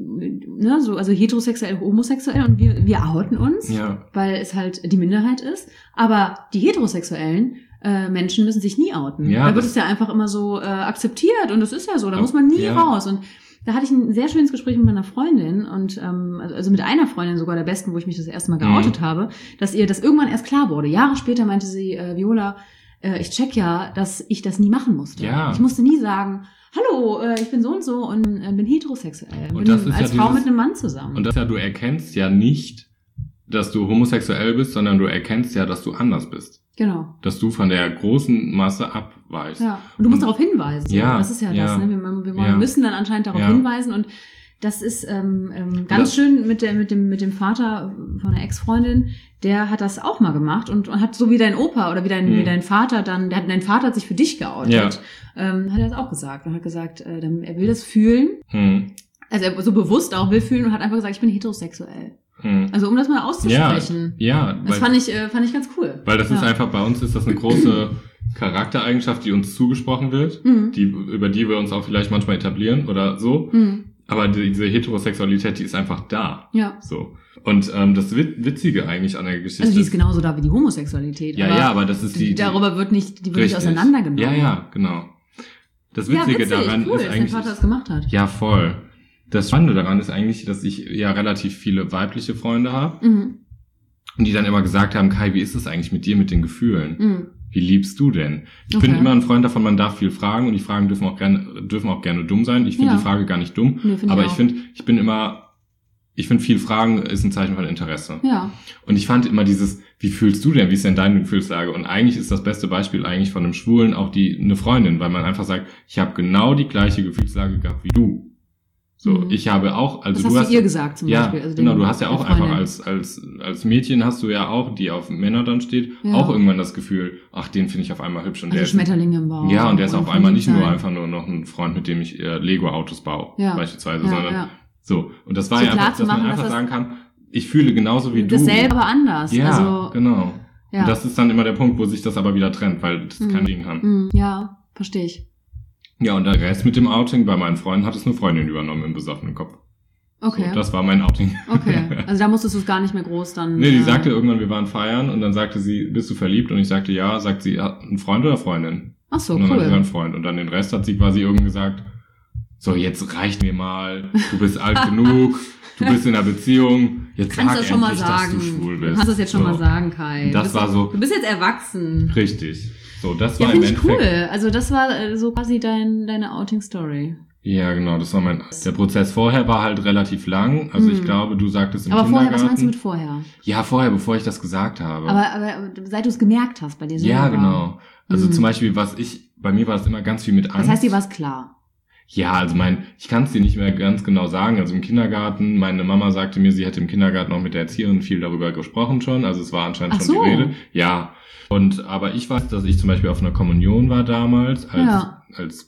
ne, so, also heterosexuell, homosexuell und wir, wir outen uns, für dich. Ja, weil es halt die Minderheit ist, aber die heterosexuellen äh, Menschen müssen sich nie outen. Ja, da wird das- es ja einfach immer so äh, akzeptiert und das ist ja so, da Ja, muss man nie ja. raus. Und da hatte ich ein sehr schönes Gespräch mit meiner Freundin und ähm, also mit einer Freundin sogar der besten, wo ich mich das erste Mal geoutet Mhm. habe, dass ihr das irgendwann erst klar wurde. Jahre später meinte sie, äh, Viola, äh, ich check ja, dass ich das nie machen musste. Ja. Ich musste nie sagen, hallo, äh, ich bin so und so und äh, bin heterosexuell. Und bin das ist als ja Frau dieses- mit einem Mann zusammen. und das ja, du erkennst ja nicht, dass du homosexuell bist, sondern du erkennst ja, dass du anders bist. genau. Dass du von der großen Masse abweichst. Ja, und du musst Und- darauf hinweisen. Ja, Das ist ja, ja, das. Ne? Wir, wir ja. müssen dann anscheinend darauf Ja. hinweisen und das ist ähm, ähm, ganz das- schön mit der mit dem mit dem Vater von einer Ex-Freundin. Der hat das auch mal gemacht und, und hat so wie dein Opa oder wie dein Mhm. wie dein Vater dann, der hat, dein Vater hat sich für dich geoutet. Ja. Ähm, hat er das auch gesagt und hat gesagt, äh, dann- er will das fühlen, Hm. also er so bewusst auch will fühlen und hat einfach gesagt, ich bin heterosexuell. Hm. Also um das mal Ja, auszusprechen. ja, Das weil, fand ich äh, fand ich ganz cool. weil das ja. ist einfach, bei uns ist das eine große Charaktereigenschaft, die uns zugesprochen wird, Mhm. die, über die wir uns auch vielleicht manchmal etablieren oder so. Mhm. Aber die, diese Heterosexualität, die ist einfach da. Ja. So. Und ähm, das Wit- Witzige eigentlich an der Geschichte Also die ist genauso da wie die Homosexualität. ja, aber ja, aber das ist die, die darüber wird nicht, die wird nicht richtig. auseinandergenommen. Ja, ja, genau. Das Ja, Witzige witzig, daran cool, ist dass dein eigentlich, Vater das gemacht hat. ja, voll. Das Spannende daran ist eigentlich, dass ich ja relativ viele weibliche Freunde habe Mhm. und die dann immer gesagt haben, Kai, wie ist es eigentlich mit dir, mit den Gefühlen? Mhm. Wie liebst du denn? Ich Okay. bin immer ein Freund davon, man darf viel fragen und die Fragen dürfen auch gerne, dürfen auch gerne dumm sein. Ich finde Ja. die Frage gar nicht dumm, Nee, find aber ich ich auch. finde, ich bin immer, ich finde viel Fragen ist ein Zeichen von Interesse. Ja. Und ich fand immer dieses, wie fühlst du denn, wie ist denn deine Gefühlslage? Und eigentlich ist das beste Beispiel eigentlich von einem Schwulen auch die eine Freundin, weil man einfach sagt, ich habe genau die gleiche Gefühlslage gehabt wie du. So, Mhm. ich habe auch, also Das du hast hast du ihr gesagt zum ja, Beispiel. Also genau, dem- du hast ja der auch einfach Freundin. als als als Mädchen hast du ja auch, die auf Männer dann steht, Ja. auch irgendwann das Gefühl, ach, den finde ich auf einmal hübsch und Also der ist Schmetterlinge im Bauch. ja und der ist auf einmal nicht nur verliebt einfach nur noch ein Freund, mit dem ich äh, Lego-Autos baue, Ja. beispielsweise, sein. sondern Ja, so und das war So ja klar einfach, zu dass man machen, einfach dass das- sagen kann, ich fühle genauso wie ja. du. Dasselbe, aber anders. Ja, also, genau. ja. Und das ist dann immer der Punkt, wo sich das aber wieder trennt, weil das Mhm. kein Ding kann. Mhm. Ja, verstehe ich. Ja, und der Rest mit dem Outing bei meinen Freunden hat es eine Freundin übernommen im besoffenen Kopf. Okay. So, das war mein Outing. Okay. Also da musstest du es gar nicht mehr groß dann. Nee, die äh, sagte irgendwann, wir waren feiern und dann sagte sie, bist du verliebt? Und ich sagte, ja. Sagt sie, ja, ein Freund oder Freundin? Ach so, und dann hat sie cool. ein Freund. Und dann den Rest hat sie quasi irgendwann gesagt, so, jetzt reicht mir mal, du bist alt genug, du bist in einer Beziehung, jetzt Kannst sag das schon mal endlich, sagen. dass du schwul Du bist. kannst das jetzt schon so. mal sagen, Kai. Das du bist, war so- Du bist jetzt erwachsen. Richtig. So, das Ja, war im finde ich Endeffekt. cool. Also das war äh, so quasi dein, deine Outing-Story. Ja, genau, das war mein, der Prozess vorher war halt relativ lang. Also ich Mhm. glaube, du sagtest im Aber vorher, Kindergarten. was meinst du mit vorher? Ja, vorher, bevor ich das gesagt habe. Aber, aber seit du es gemerkt hast bei dir selber. ja, genau. Also Mhm. zum Beispiel, was ich, bei mir war das immer ganz viel mit Angst. Das heißt, dir war es klar. Ja, also mein, ich kann es dir nicht mehr ganz genau sagen. Also im Kindergarten, meine Mama sagte mir, sie hätte im Kindergarten auch mit der Erzieherin viel darüber gesprochen schon. Also es war anscheinend Ach schon so. die Rede. Ja. Und aber ich weiß, dass ich zum Beispiel auf einer Kommunion war damals als Ja. als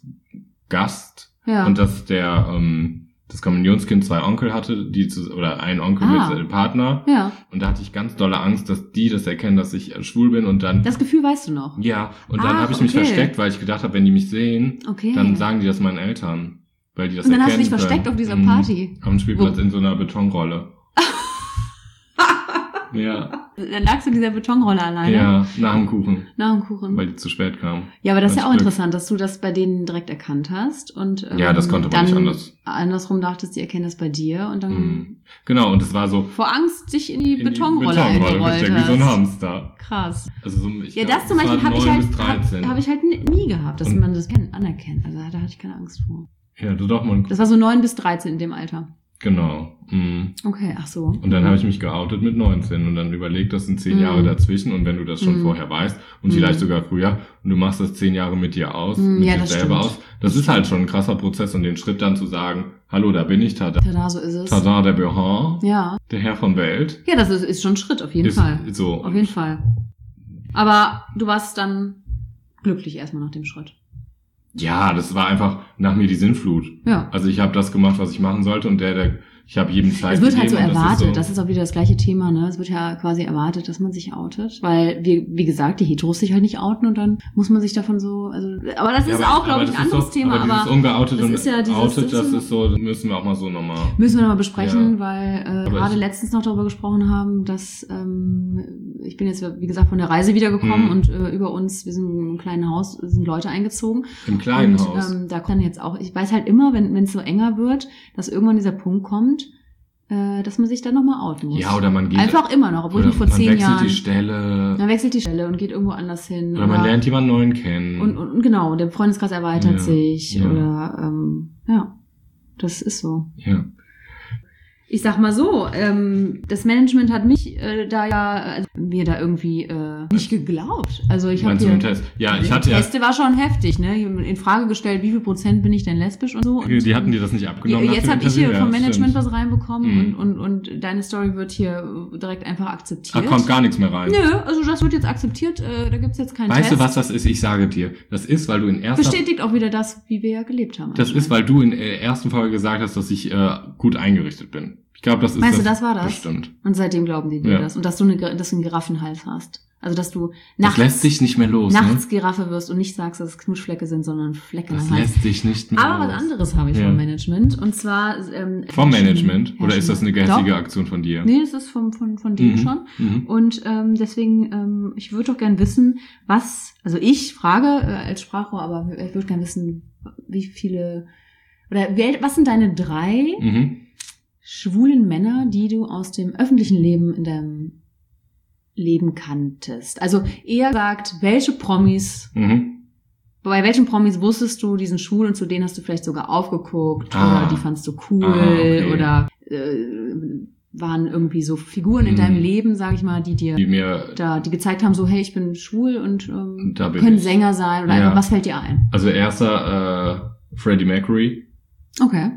Gast Ja. und dass der ähm, das Kommunionskind zwei Onkel hatte, die zu, oder ein Onkel Ah. mit äh, Partner. ja. Und da hatte ich ganz dolle Angst, dass die das erkennen, dass ich äh, schwul bin und dann Das Gefühl weißt du noch. ja und dann Ach, habe ich mich okay. versteckt, weil ich gedacht habe, wenn die mich sehen, Okay. dann sagen die das meinen Eltern, weil die das Und dann hast du erkennen dich versteckt können. auf dieser Mhm. Party. Am Spielplatz Wo- in so einer Betonrolle. Ja. Dann lagst du in dieser Betonrolle alleine. Ja, nach dem Kuchen. Nach dem Kuchen. Weil die zu spät kam. Ja, aber das ist ja auch Glück. interessant, dass du das bei denen direkt erkannt hast und ähm, Ja, das konnte man dann nicht anders. andersrum dachtest, die erkennen das bei dir und dann Mhm. Genau, und es war so vor Angst dich in die in Betonrolle, die Betonrolle eingerollt gesteckt, wie hast. so ein Hamster. Krass. Also so, ich Ja, glaub, das zum es Beispiel war habe ich neun halt bis hab, dreizehn. hab ich halt nie gehabt, dass Und- man das kennt, anerkennt. Also da hatte ich keine Angst vor. Ja, du doch mal. Das war so neun bis dreizehn in dem Alter. Genau. Mhm. Okay, ach so. Und dann habe ich mich geoutet mit neunzehn und dann überlegt, das sind zehn Mhm. Jahre dazwischen und wenn du das schon Mhm. vorher weißt und Mhm. vielleicht sogar früher und du machst das zehn Jahre mit dir aus, Mhm, mit ja, dir das selber stimmt. aus, das ist halt schon ein krasser Prozess und den Schritt dann zu sagen, hallo, da bin ich, tada, Tada, so ist es. tada der Behan, Ja. der Herr von Welt. Ja, das ist, ist schon ein Schritt, auf jeden ist Fall. so. Auf jeden Fall. Aber du warst dann glücklich erstmal nach dem Schritt. Ja, das war einfach nach mir die Sinnflut. Ja. Also ich habe das gemacht, was ich machen sollte und der, der ich habe jedem Zeit Es wird halt so gegeben und erwartet, das das ist auch wieder das gleiche Thema, ne? Es wird ja quasi erwartet, dass man sich outet, weil wir, wie gesagt, die Heteros sich halt nicht outen und dann muss man sich davon so, also, aber das ist Ja, aber- auch, glaube aber ich, ein das ist anderes doch- Thema, aber dieses aber ungeoutet das und ist ja dieses- outet, das das ist- ist so, müssen wir auch mal so nochmal. müssen wir nochmal besprechen, Ja. weil äh, Aber gerade ich- letztens noch darüber gesprochen haben, dass ähm, ich bin jetzt, wie gesagt, von der Reise wiedergekommen Hm. und äh, über uns, wir sind in einem kleinen Haus, sind Leute eingezogen. Im kleinen und Haus. Ähm, da kommt dann jetzt auch, ich weiß halt immer, wenn wenn es so enger wird, dass irgendwann dieser Punkt kommt, äh, dass man sich dann nochmal outen muss. Ja, oder man geht. Einfach immer noch, obwohl oder ich nicht vor man zehn wechselt Jahren. die Stelle. Man wechselt die Stelle und geht irgendwo anders hin. Oder man lernt jemanden neuen kennen. und, und, und genau, der Freundeskreis erweitert Ja, sich. ja. Oder ähm, ja, das ist so. ja. Ich sag mal so, ähm, das Management hat mich äh, da ja, also, mir da irgendwie äh, nicht geglaubt. Also ich habe Meinst du hier, im Test? Ja, ich der hatte ja. Teste war schon heftig, ne? Ich hab in Frage gestellt, wie viel Prozent bin ich denn lesbisch und so. Und, Die hatten dir das nicht abgenommen. nach jetzt dem habe ich hier Interview? vom Ja, Management stimmt. was reinbekommen Mhm. und, und, und deine Story wird hier direkt einfach Da akzeptiert. kommt gar nichts mehr rein. Nö, also das wird jetzt akzeptiert, äh, da gibt's jetzt keinen Weißt Test. du, was das ist? Ich sage dir. Das ist, weil du in erster Bestätigt auch wieder das, wie wir ja gelebt haben. Das ist, weil du in der ersten Folge gesagt hast, dass ich äh, gut eingerichtet bin. Ich glaube, das ist Meinst das. du, das war das? Bestimmt. Und seitdem glauben die dir Ja. das. Und dass du, eine, dass du einen Giraffenhals hast. Also dass du Das nachts, lässt sich nicht mehr los. nachts Ne? Giraffe wirst und nicht sagst, dass es Knutschflecke sind, sondern Flecken Das am Hals. lässt sich nicht mehr Aber los. was anderes habe ich Ja. vom Management. Und zwar ähm, Vom Herrschen- Management? Oder ist das eine Herrschen- geistige Doch. Aktion von dir? Nee, das ist vom, von, von denen Mhm. schon. Mhm. Und ähm, deswegen, ähm, ich würde doch gern wissen, was, also ich frage äh, als Sprachrohr, aber ich würde gern wissen, wie viele, oder wer, was sind deine drei Mhm. schwulen Männer, die du aus dem öffentlichen Leben in deinem Leben kanntest? Also eher gesagt, welche Promis, Mhm. bei welchen Promis wusstest du, die sind schwul und zu denen hast du vielleicht sogar aufgeguckt Ah. oder die fandst du cool Ah, okay. oder äh, waren irgendwie so Figuren in Mhm. deinem Leben, sag ich mal, die dir Die mir, da, die gezeigt haben, so, hey, ich bin schwul und ähm, Da bin können ich. Sänger sein oder Ja. einfach, was fällt dir ein? also erster äh, Freddie Mercury, Okay.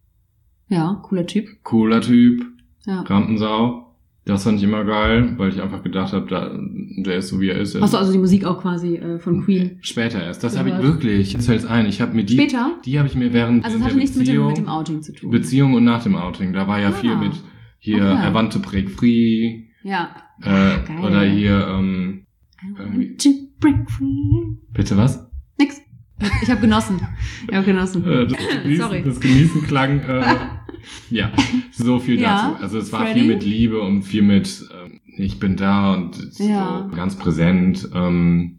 Ja, cooler Typ. cooler Typ, Ja. Rampensau. Das fand ich immer geil, weil ich einfach gedacht habe, da, der ist so wie er ist. Hast du also die Musik auch quasi äh, von Queen? Später erst. Das habe ich gehört? wirklich. Jetzt fällt's ein. Ich habe mir die, Später? die habe ich mir während Also es der hatte nichts mit dem, Beziehung, mit dem Outing zu tun. Beziehung und nach dem Outing. Da war ja Ah. viel mit hier Okay. Erwandte Break Free Ja. äh, geil. oder hier ähm, I Irgendwie- want to break free. bitte was? Nix. Ich habe genossen. Ich habe genossen. Äh, das, Genießen, Sorry. das Genießen klang äh, ja so viel Ja, dazu. Also es war Freddy? viel mit Liebe und viel mit ähm, ich bin da und Ja. so ganz präsent. Ähm,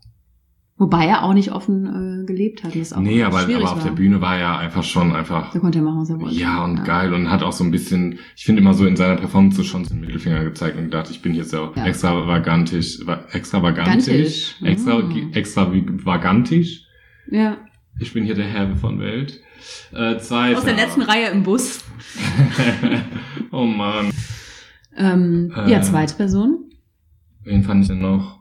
Wobei er auch nicht offen äh, gelebt hat. und Das auch nee, aber, schwierig aber auf war. der Bühne war er einfach schon einfach Da konnte er machen, was er wollte. ja und geil und hat auch so ein bisschen, ich finde immer so in seiner Performance schon den Mittelfinger gezeigt und gedacht, ich bin hier so Ja. extravagantisch, wa- extravagantisch, Gantisch. Mm. extra, extravagantisch. Ja. Ich bin hier der Herr von Welt. Äh, zweiter. Aus der letzten Reihe im Bus. Oh Mann. Ähm, Äh. Ja, zweite Person. Wen fand ich denn noch?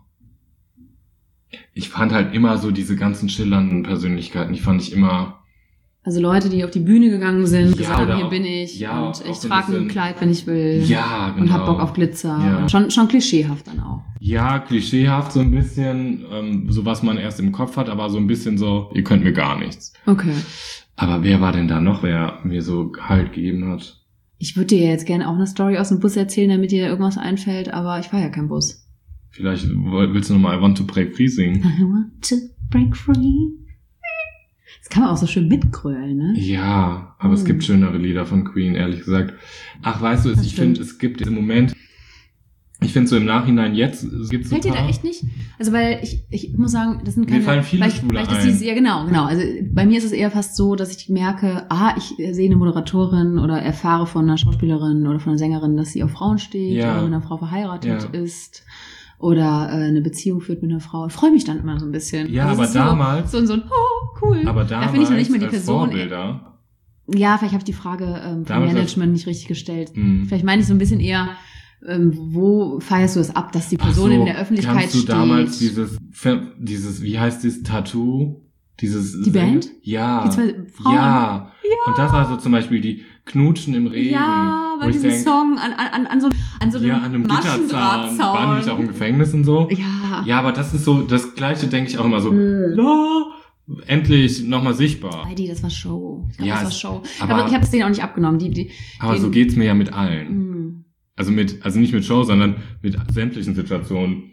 Ich fand halt immer so diese ganzen schillernden Persönlichkeiten, die fand ich immer, Also Leute, die auf die Bühne gegangen sind, Ja, gesagt haben, oder hier auch- bin ich ja, und auch ich so ein trage ein bisschen- Kleid, wenn ich will. ja, genau. Und hab Bock auf Glitzer. Ja. Und schon, schon klischeehaft dann auch. Ja, klischeehaft so ein bisschen, ähm, so was man erst im Kopf hat, aber so ein bisschen so, ihr könnt mir gar nichts. Okay. Aber wer war denn da noch, wer mir so Halt gegeben hat? Ich würde dir jetzt gerne auch eine Story aus dem Bus erzählen, damit dir irgendwas einfällt, aber ich fahre ja kein Bus. Vielleicht woll- willst du nochmal I Want to Break Free singen? I want to break free. Das kann man auch so schön mitgrölen, ne? Ja, aber es Hm. gibt schönere Lieder von Queen, ehrlich gesagt. Ach, weißt du, es- Das ich stimmt. finde, es gibt im Moment, Ich finde so im Nachhinein jetzt gibt's so Fällt dir da echt nicht? Also weil ich, ich muss sagen, das sind keine... Mir fallen viele weil ich, Schwule weil ich das ein. Dieses, ja, genau, genau. Also bei mir ist es eher fast so, dass ich merke, ah, ich sehe eine Moderatorin oder erfahre von einer Schauspielerin oder von einer Sängerin, dass sie auf Frauen steht Ja. oder mit einer Frau verheiratet Ja. ist oder äh, eine Beziehung führt mit einer Frau. Ich freue mich dann immer so ein bisschen. Ja, Also aber es ist damals... So, so, so ein, oh, cool. Aber da damals finde ich noch nicht mal die als Person... Vorbilder... Ja, vielleicht habe ich die Frage ähm, vom Damals Management nicht richtig gestellt. Mhm. Vielleicht meine ich so ein bisschen eher... Ähm, wo feierst du es ab, dass die Person Ach so, in der Öffentlichkeit kannst du steht? damals dieses, dieses, wie heißt dieses Tattoo? Dieses Die Band? Ja. Die zwei Frauen? Ja. Ja. Und das war so zum Beispiel die Knutschen im Regen. Ja, wo weil ich diesen denk, Song an, an, an so, an so einem ja, an einem Gitterzaun, waren die nicht auch im Gefängnis und so. Ja. Ja, aber das ist so, das Gleiche denke ich auch immer so, Mhm. la, endlich nochmal sichtbar. Heidi, das war Show. Ich glaube, Ja, das war es- Show. aber- Aber ich habe es denen auch nicht abgenommen. Die, die, Aber den, so geht's mir ja mit allen. Mhm. Also mit, also nicht mit Show, sondern mit sämtlichen Situationen.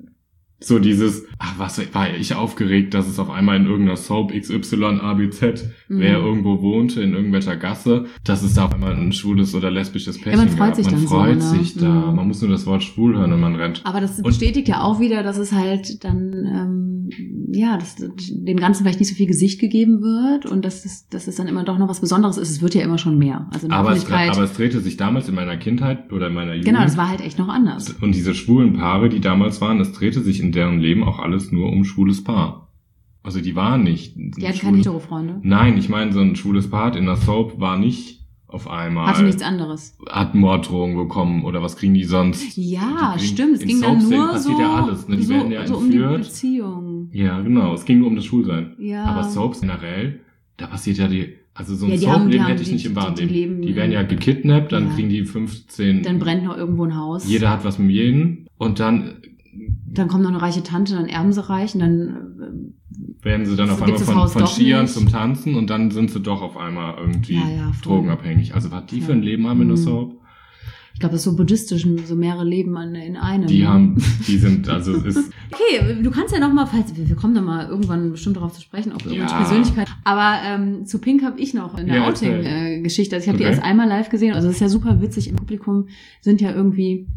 So dieses, ach was, war ich aufgeregt, dass es auf einmal in irgendeiner Soap X Y A B Z, Mhm. wer irgendwo wohnte, in irgendwelcher Gasse, dass es da auf einmal ein schwules oder lesbisches Pärchen man freut gab. sich man dann so, freut ne? sich da. Mhm. Man muss nur das Wort schwul hören und man rennt. Aber das Und- bestätigt ja auch wieder, dass es halt dann, ähm, ja, dass dem Ganzen vielleicht nicht so viel Gesicht gegeben wird und dass es, dass es dann immer doch noch was Besonderes ist. Es wird ja immer schon mehr. Also in der Aber es, Öffentlichkeit. aber es drehte sich damals in meiner Kindheit oder in meiner Jugend. Genau, das war halt echt noch anders. Und diese schwulen Paare, die damals waren, es drehte sich in deren Leben auch alles nur um schwules Paar. Also die waren nicht... ein Die hatten keine schwules- Hetero-Freunde. Nein, ich meine, so ein schwules Paar in der Soap war nicht auf einmal... Hatte nichts anderes. Hat Morddrohungen bekommen oder was kriegen die sonst? Ja, Die kriegen- stimmt. Es in ging dann Soaps nur passiert so, ja alles, ne? Die so, werden ja so um die entführt. Beziehung. Ja, genau. Es ging nur um das Schwulsein. Ja. Aber Soaps generell, da passiert ja die... Also so ein Ja, die haben- die Soap-Leben haben hätte ich die- nicht im die- wahren die Leben. leben- Die werden ja gekidnappt, dann Ja. kriegen die fünfzehn... Dann brennt noch irgendwo ein Haus. Jeder hat was mit jedem und dann Dann kommt noch eine reiche Tante, dann erben sie reich und dann werden sie dann auf Gibt's einmal das von, Haus von doch Skiern nicht? zum Tanzen und dann sind sie doch auf einmal irgendwie Ja, ja, voll. drogenabhängig. Also was die für ein Ja. Leben haben in der Mhm. Soap, äh, ich glaube, das ist so buddhistisch, so mehrere Leben an- in einem. die haben, die sind, also es ist, Okay, du kannst ja noch mal, falls wir wir kommen da mal irgendwann bestimmt darauf zu sprechen, auch irgendwelche Ja. Persönlichkeit. Aber ähm, zu Pink habe ich noch eine Ja, erzähl. Outing-Geschichte. Also ich habe die Okay. erst einmal live gesehen. Also das ist ja super witzig. Im Publikum sind ja irgendwie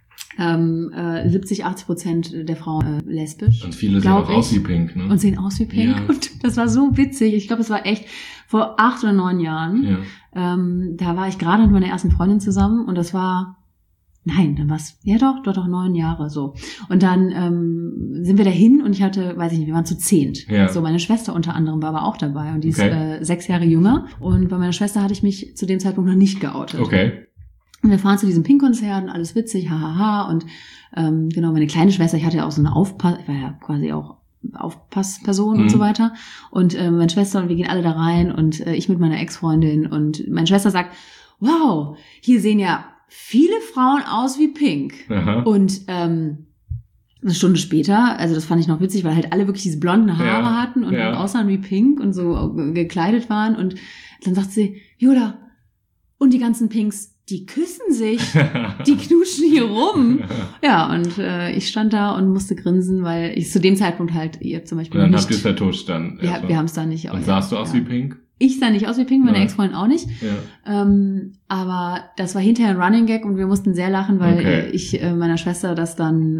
ähm, äh, siebzig, achtzig Prozent der Frauen äh, lesbisch. und viele sehen Glaub auch aus ich. wie Pink, ne? Und sehen aus wie Pink. Ja. Und das war so witzig. Ich glaube, es war echt vor acht oder neun Jahren. ja. Ähm, da war ich gerade mit meiner ersten Freundin zusammen und das war, nein, dann war's, ja doch, doch, doch, neun Jahre, so. Und dann ähm, sind wir dahin und ich hatte, weiß ich nicht, wir waren zu zehnt. Ja. So, meine Schwester unter anderem war aber auch dabei und die ist Okay. äh, sechs Jahre jünger und bei meiner Schwester hatte ich mich zu dem Zeitpunkt noch nicht geoutet. Okay. Und wir fahren zu diesem Pink-Konzert und alles witzig, hahaha. Und ähm, genau, meine kleine Schwester, ich hatte ja auch so eine Aufpass, ich war ja quasi auch Aufpassperson Mhm. und so weiter. Und äh, meine Schwester und wir gehen alle da rein und äh, ich mit meiner Ex-Freundin und meine Schwester sagt, wow, hier sehen ja viele Frauen aus wie Pink. Aha. Und ähm, eine Stunde später, also das fand ich noch witzig, weil halt alle wirklich diese blonden Haare Ja, hatten und ja. aussahen wie Pink und so gekleidet waren. Und dann sagt sie, Viola, und die ganzen Pinks, die küssen sich, die knutschen hier rum. Ja, und äh, ich stand da und musste grinsen, weil ich zu dem Zeitpunkt halt ihr zum Beispiel Und dann noch habt ihr nicht... es vertuscht dann. Ja, erstmal. wir haben es da nicht... Und sahst du aus ja. wie Pink? Ich sah nicht aus wie Pink, meine Nein. Ex-Freundin auch nicht. Ja. Ähm, aber das war hinterher ein Running Gag und wir mussten sehr lachen, weil Okay. äh, ich äh, meiner Schwester das dann,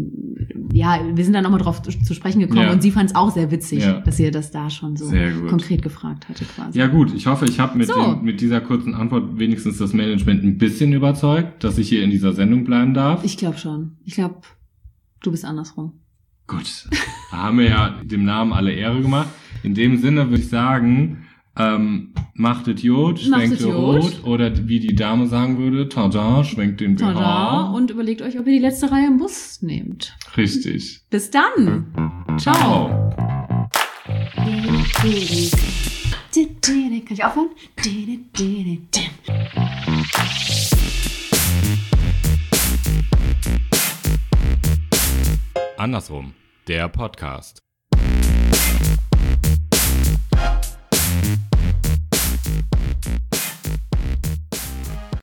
ähm, ja, wir sind dann nochmal drauf zu, zu sprechen gekommen Ja. und sie fand es auch sehr witzig, Ja. dass ihr das da schon so Sehr gut. konkret gefragt hatte quasi. Ja gut, ich hoffe, ich habe mit, So. dem- mit dieser kurzen Antwort wenigstens das Management ein bisschen überzeugt, dass ich hier in dieser Sendung bleiben darf. Ich glaube schon. Ich glaube, du bist andersrum. Gut, da haben wir ja dem Namen alle Ehre gemacht. In dem Sinne würde ich sagen, ähm, macht es Jod, schwenkt es ihr Jod. Rot oder wie die Dame sagen würde, tada, schwenkt den B H. Tada. Und überlegt euch, ob ihr die letzte Reihe im Bus nehmt. Richtig. Bis dann. Ciao. Kann ich aufhören? Andersrum, der Podcast.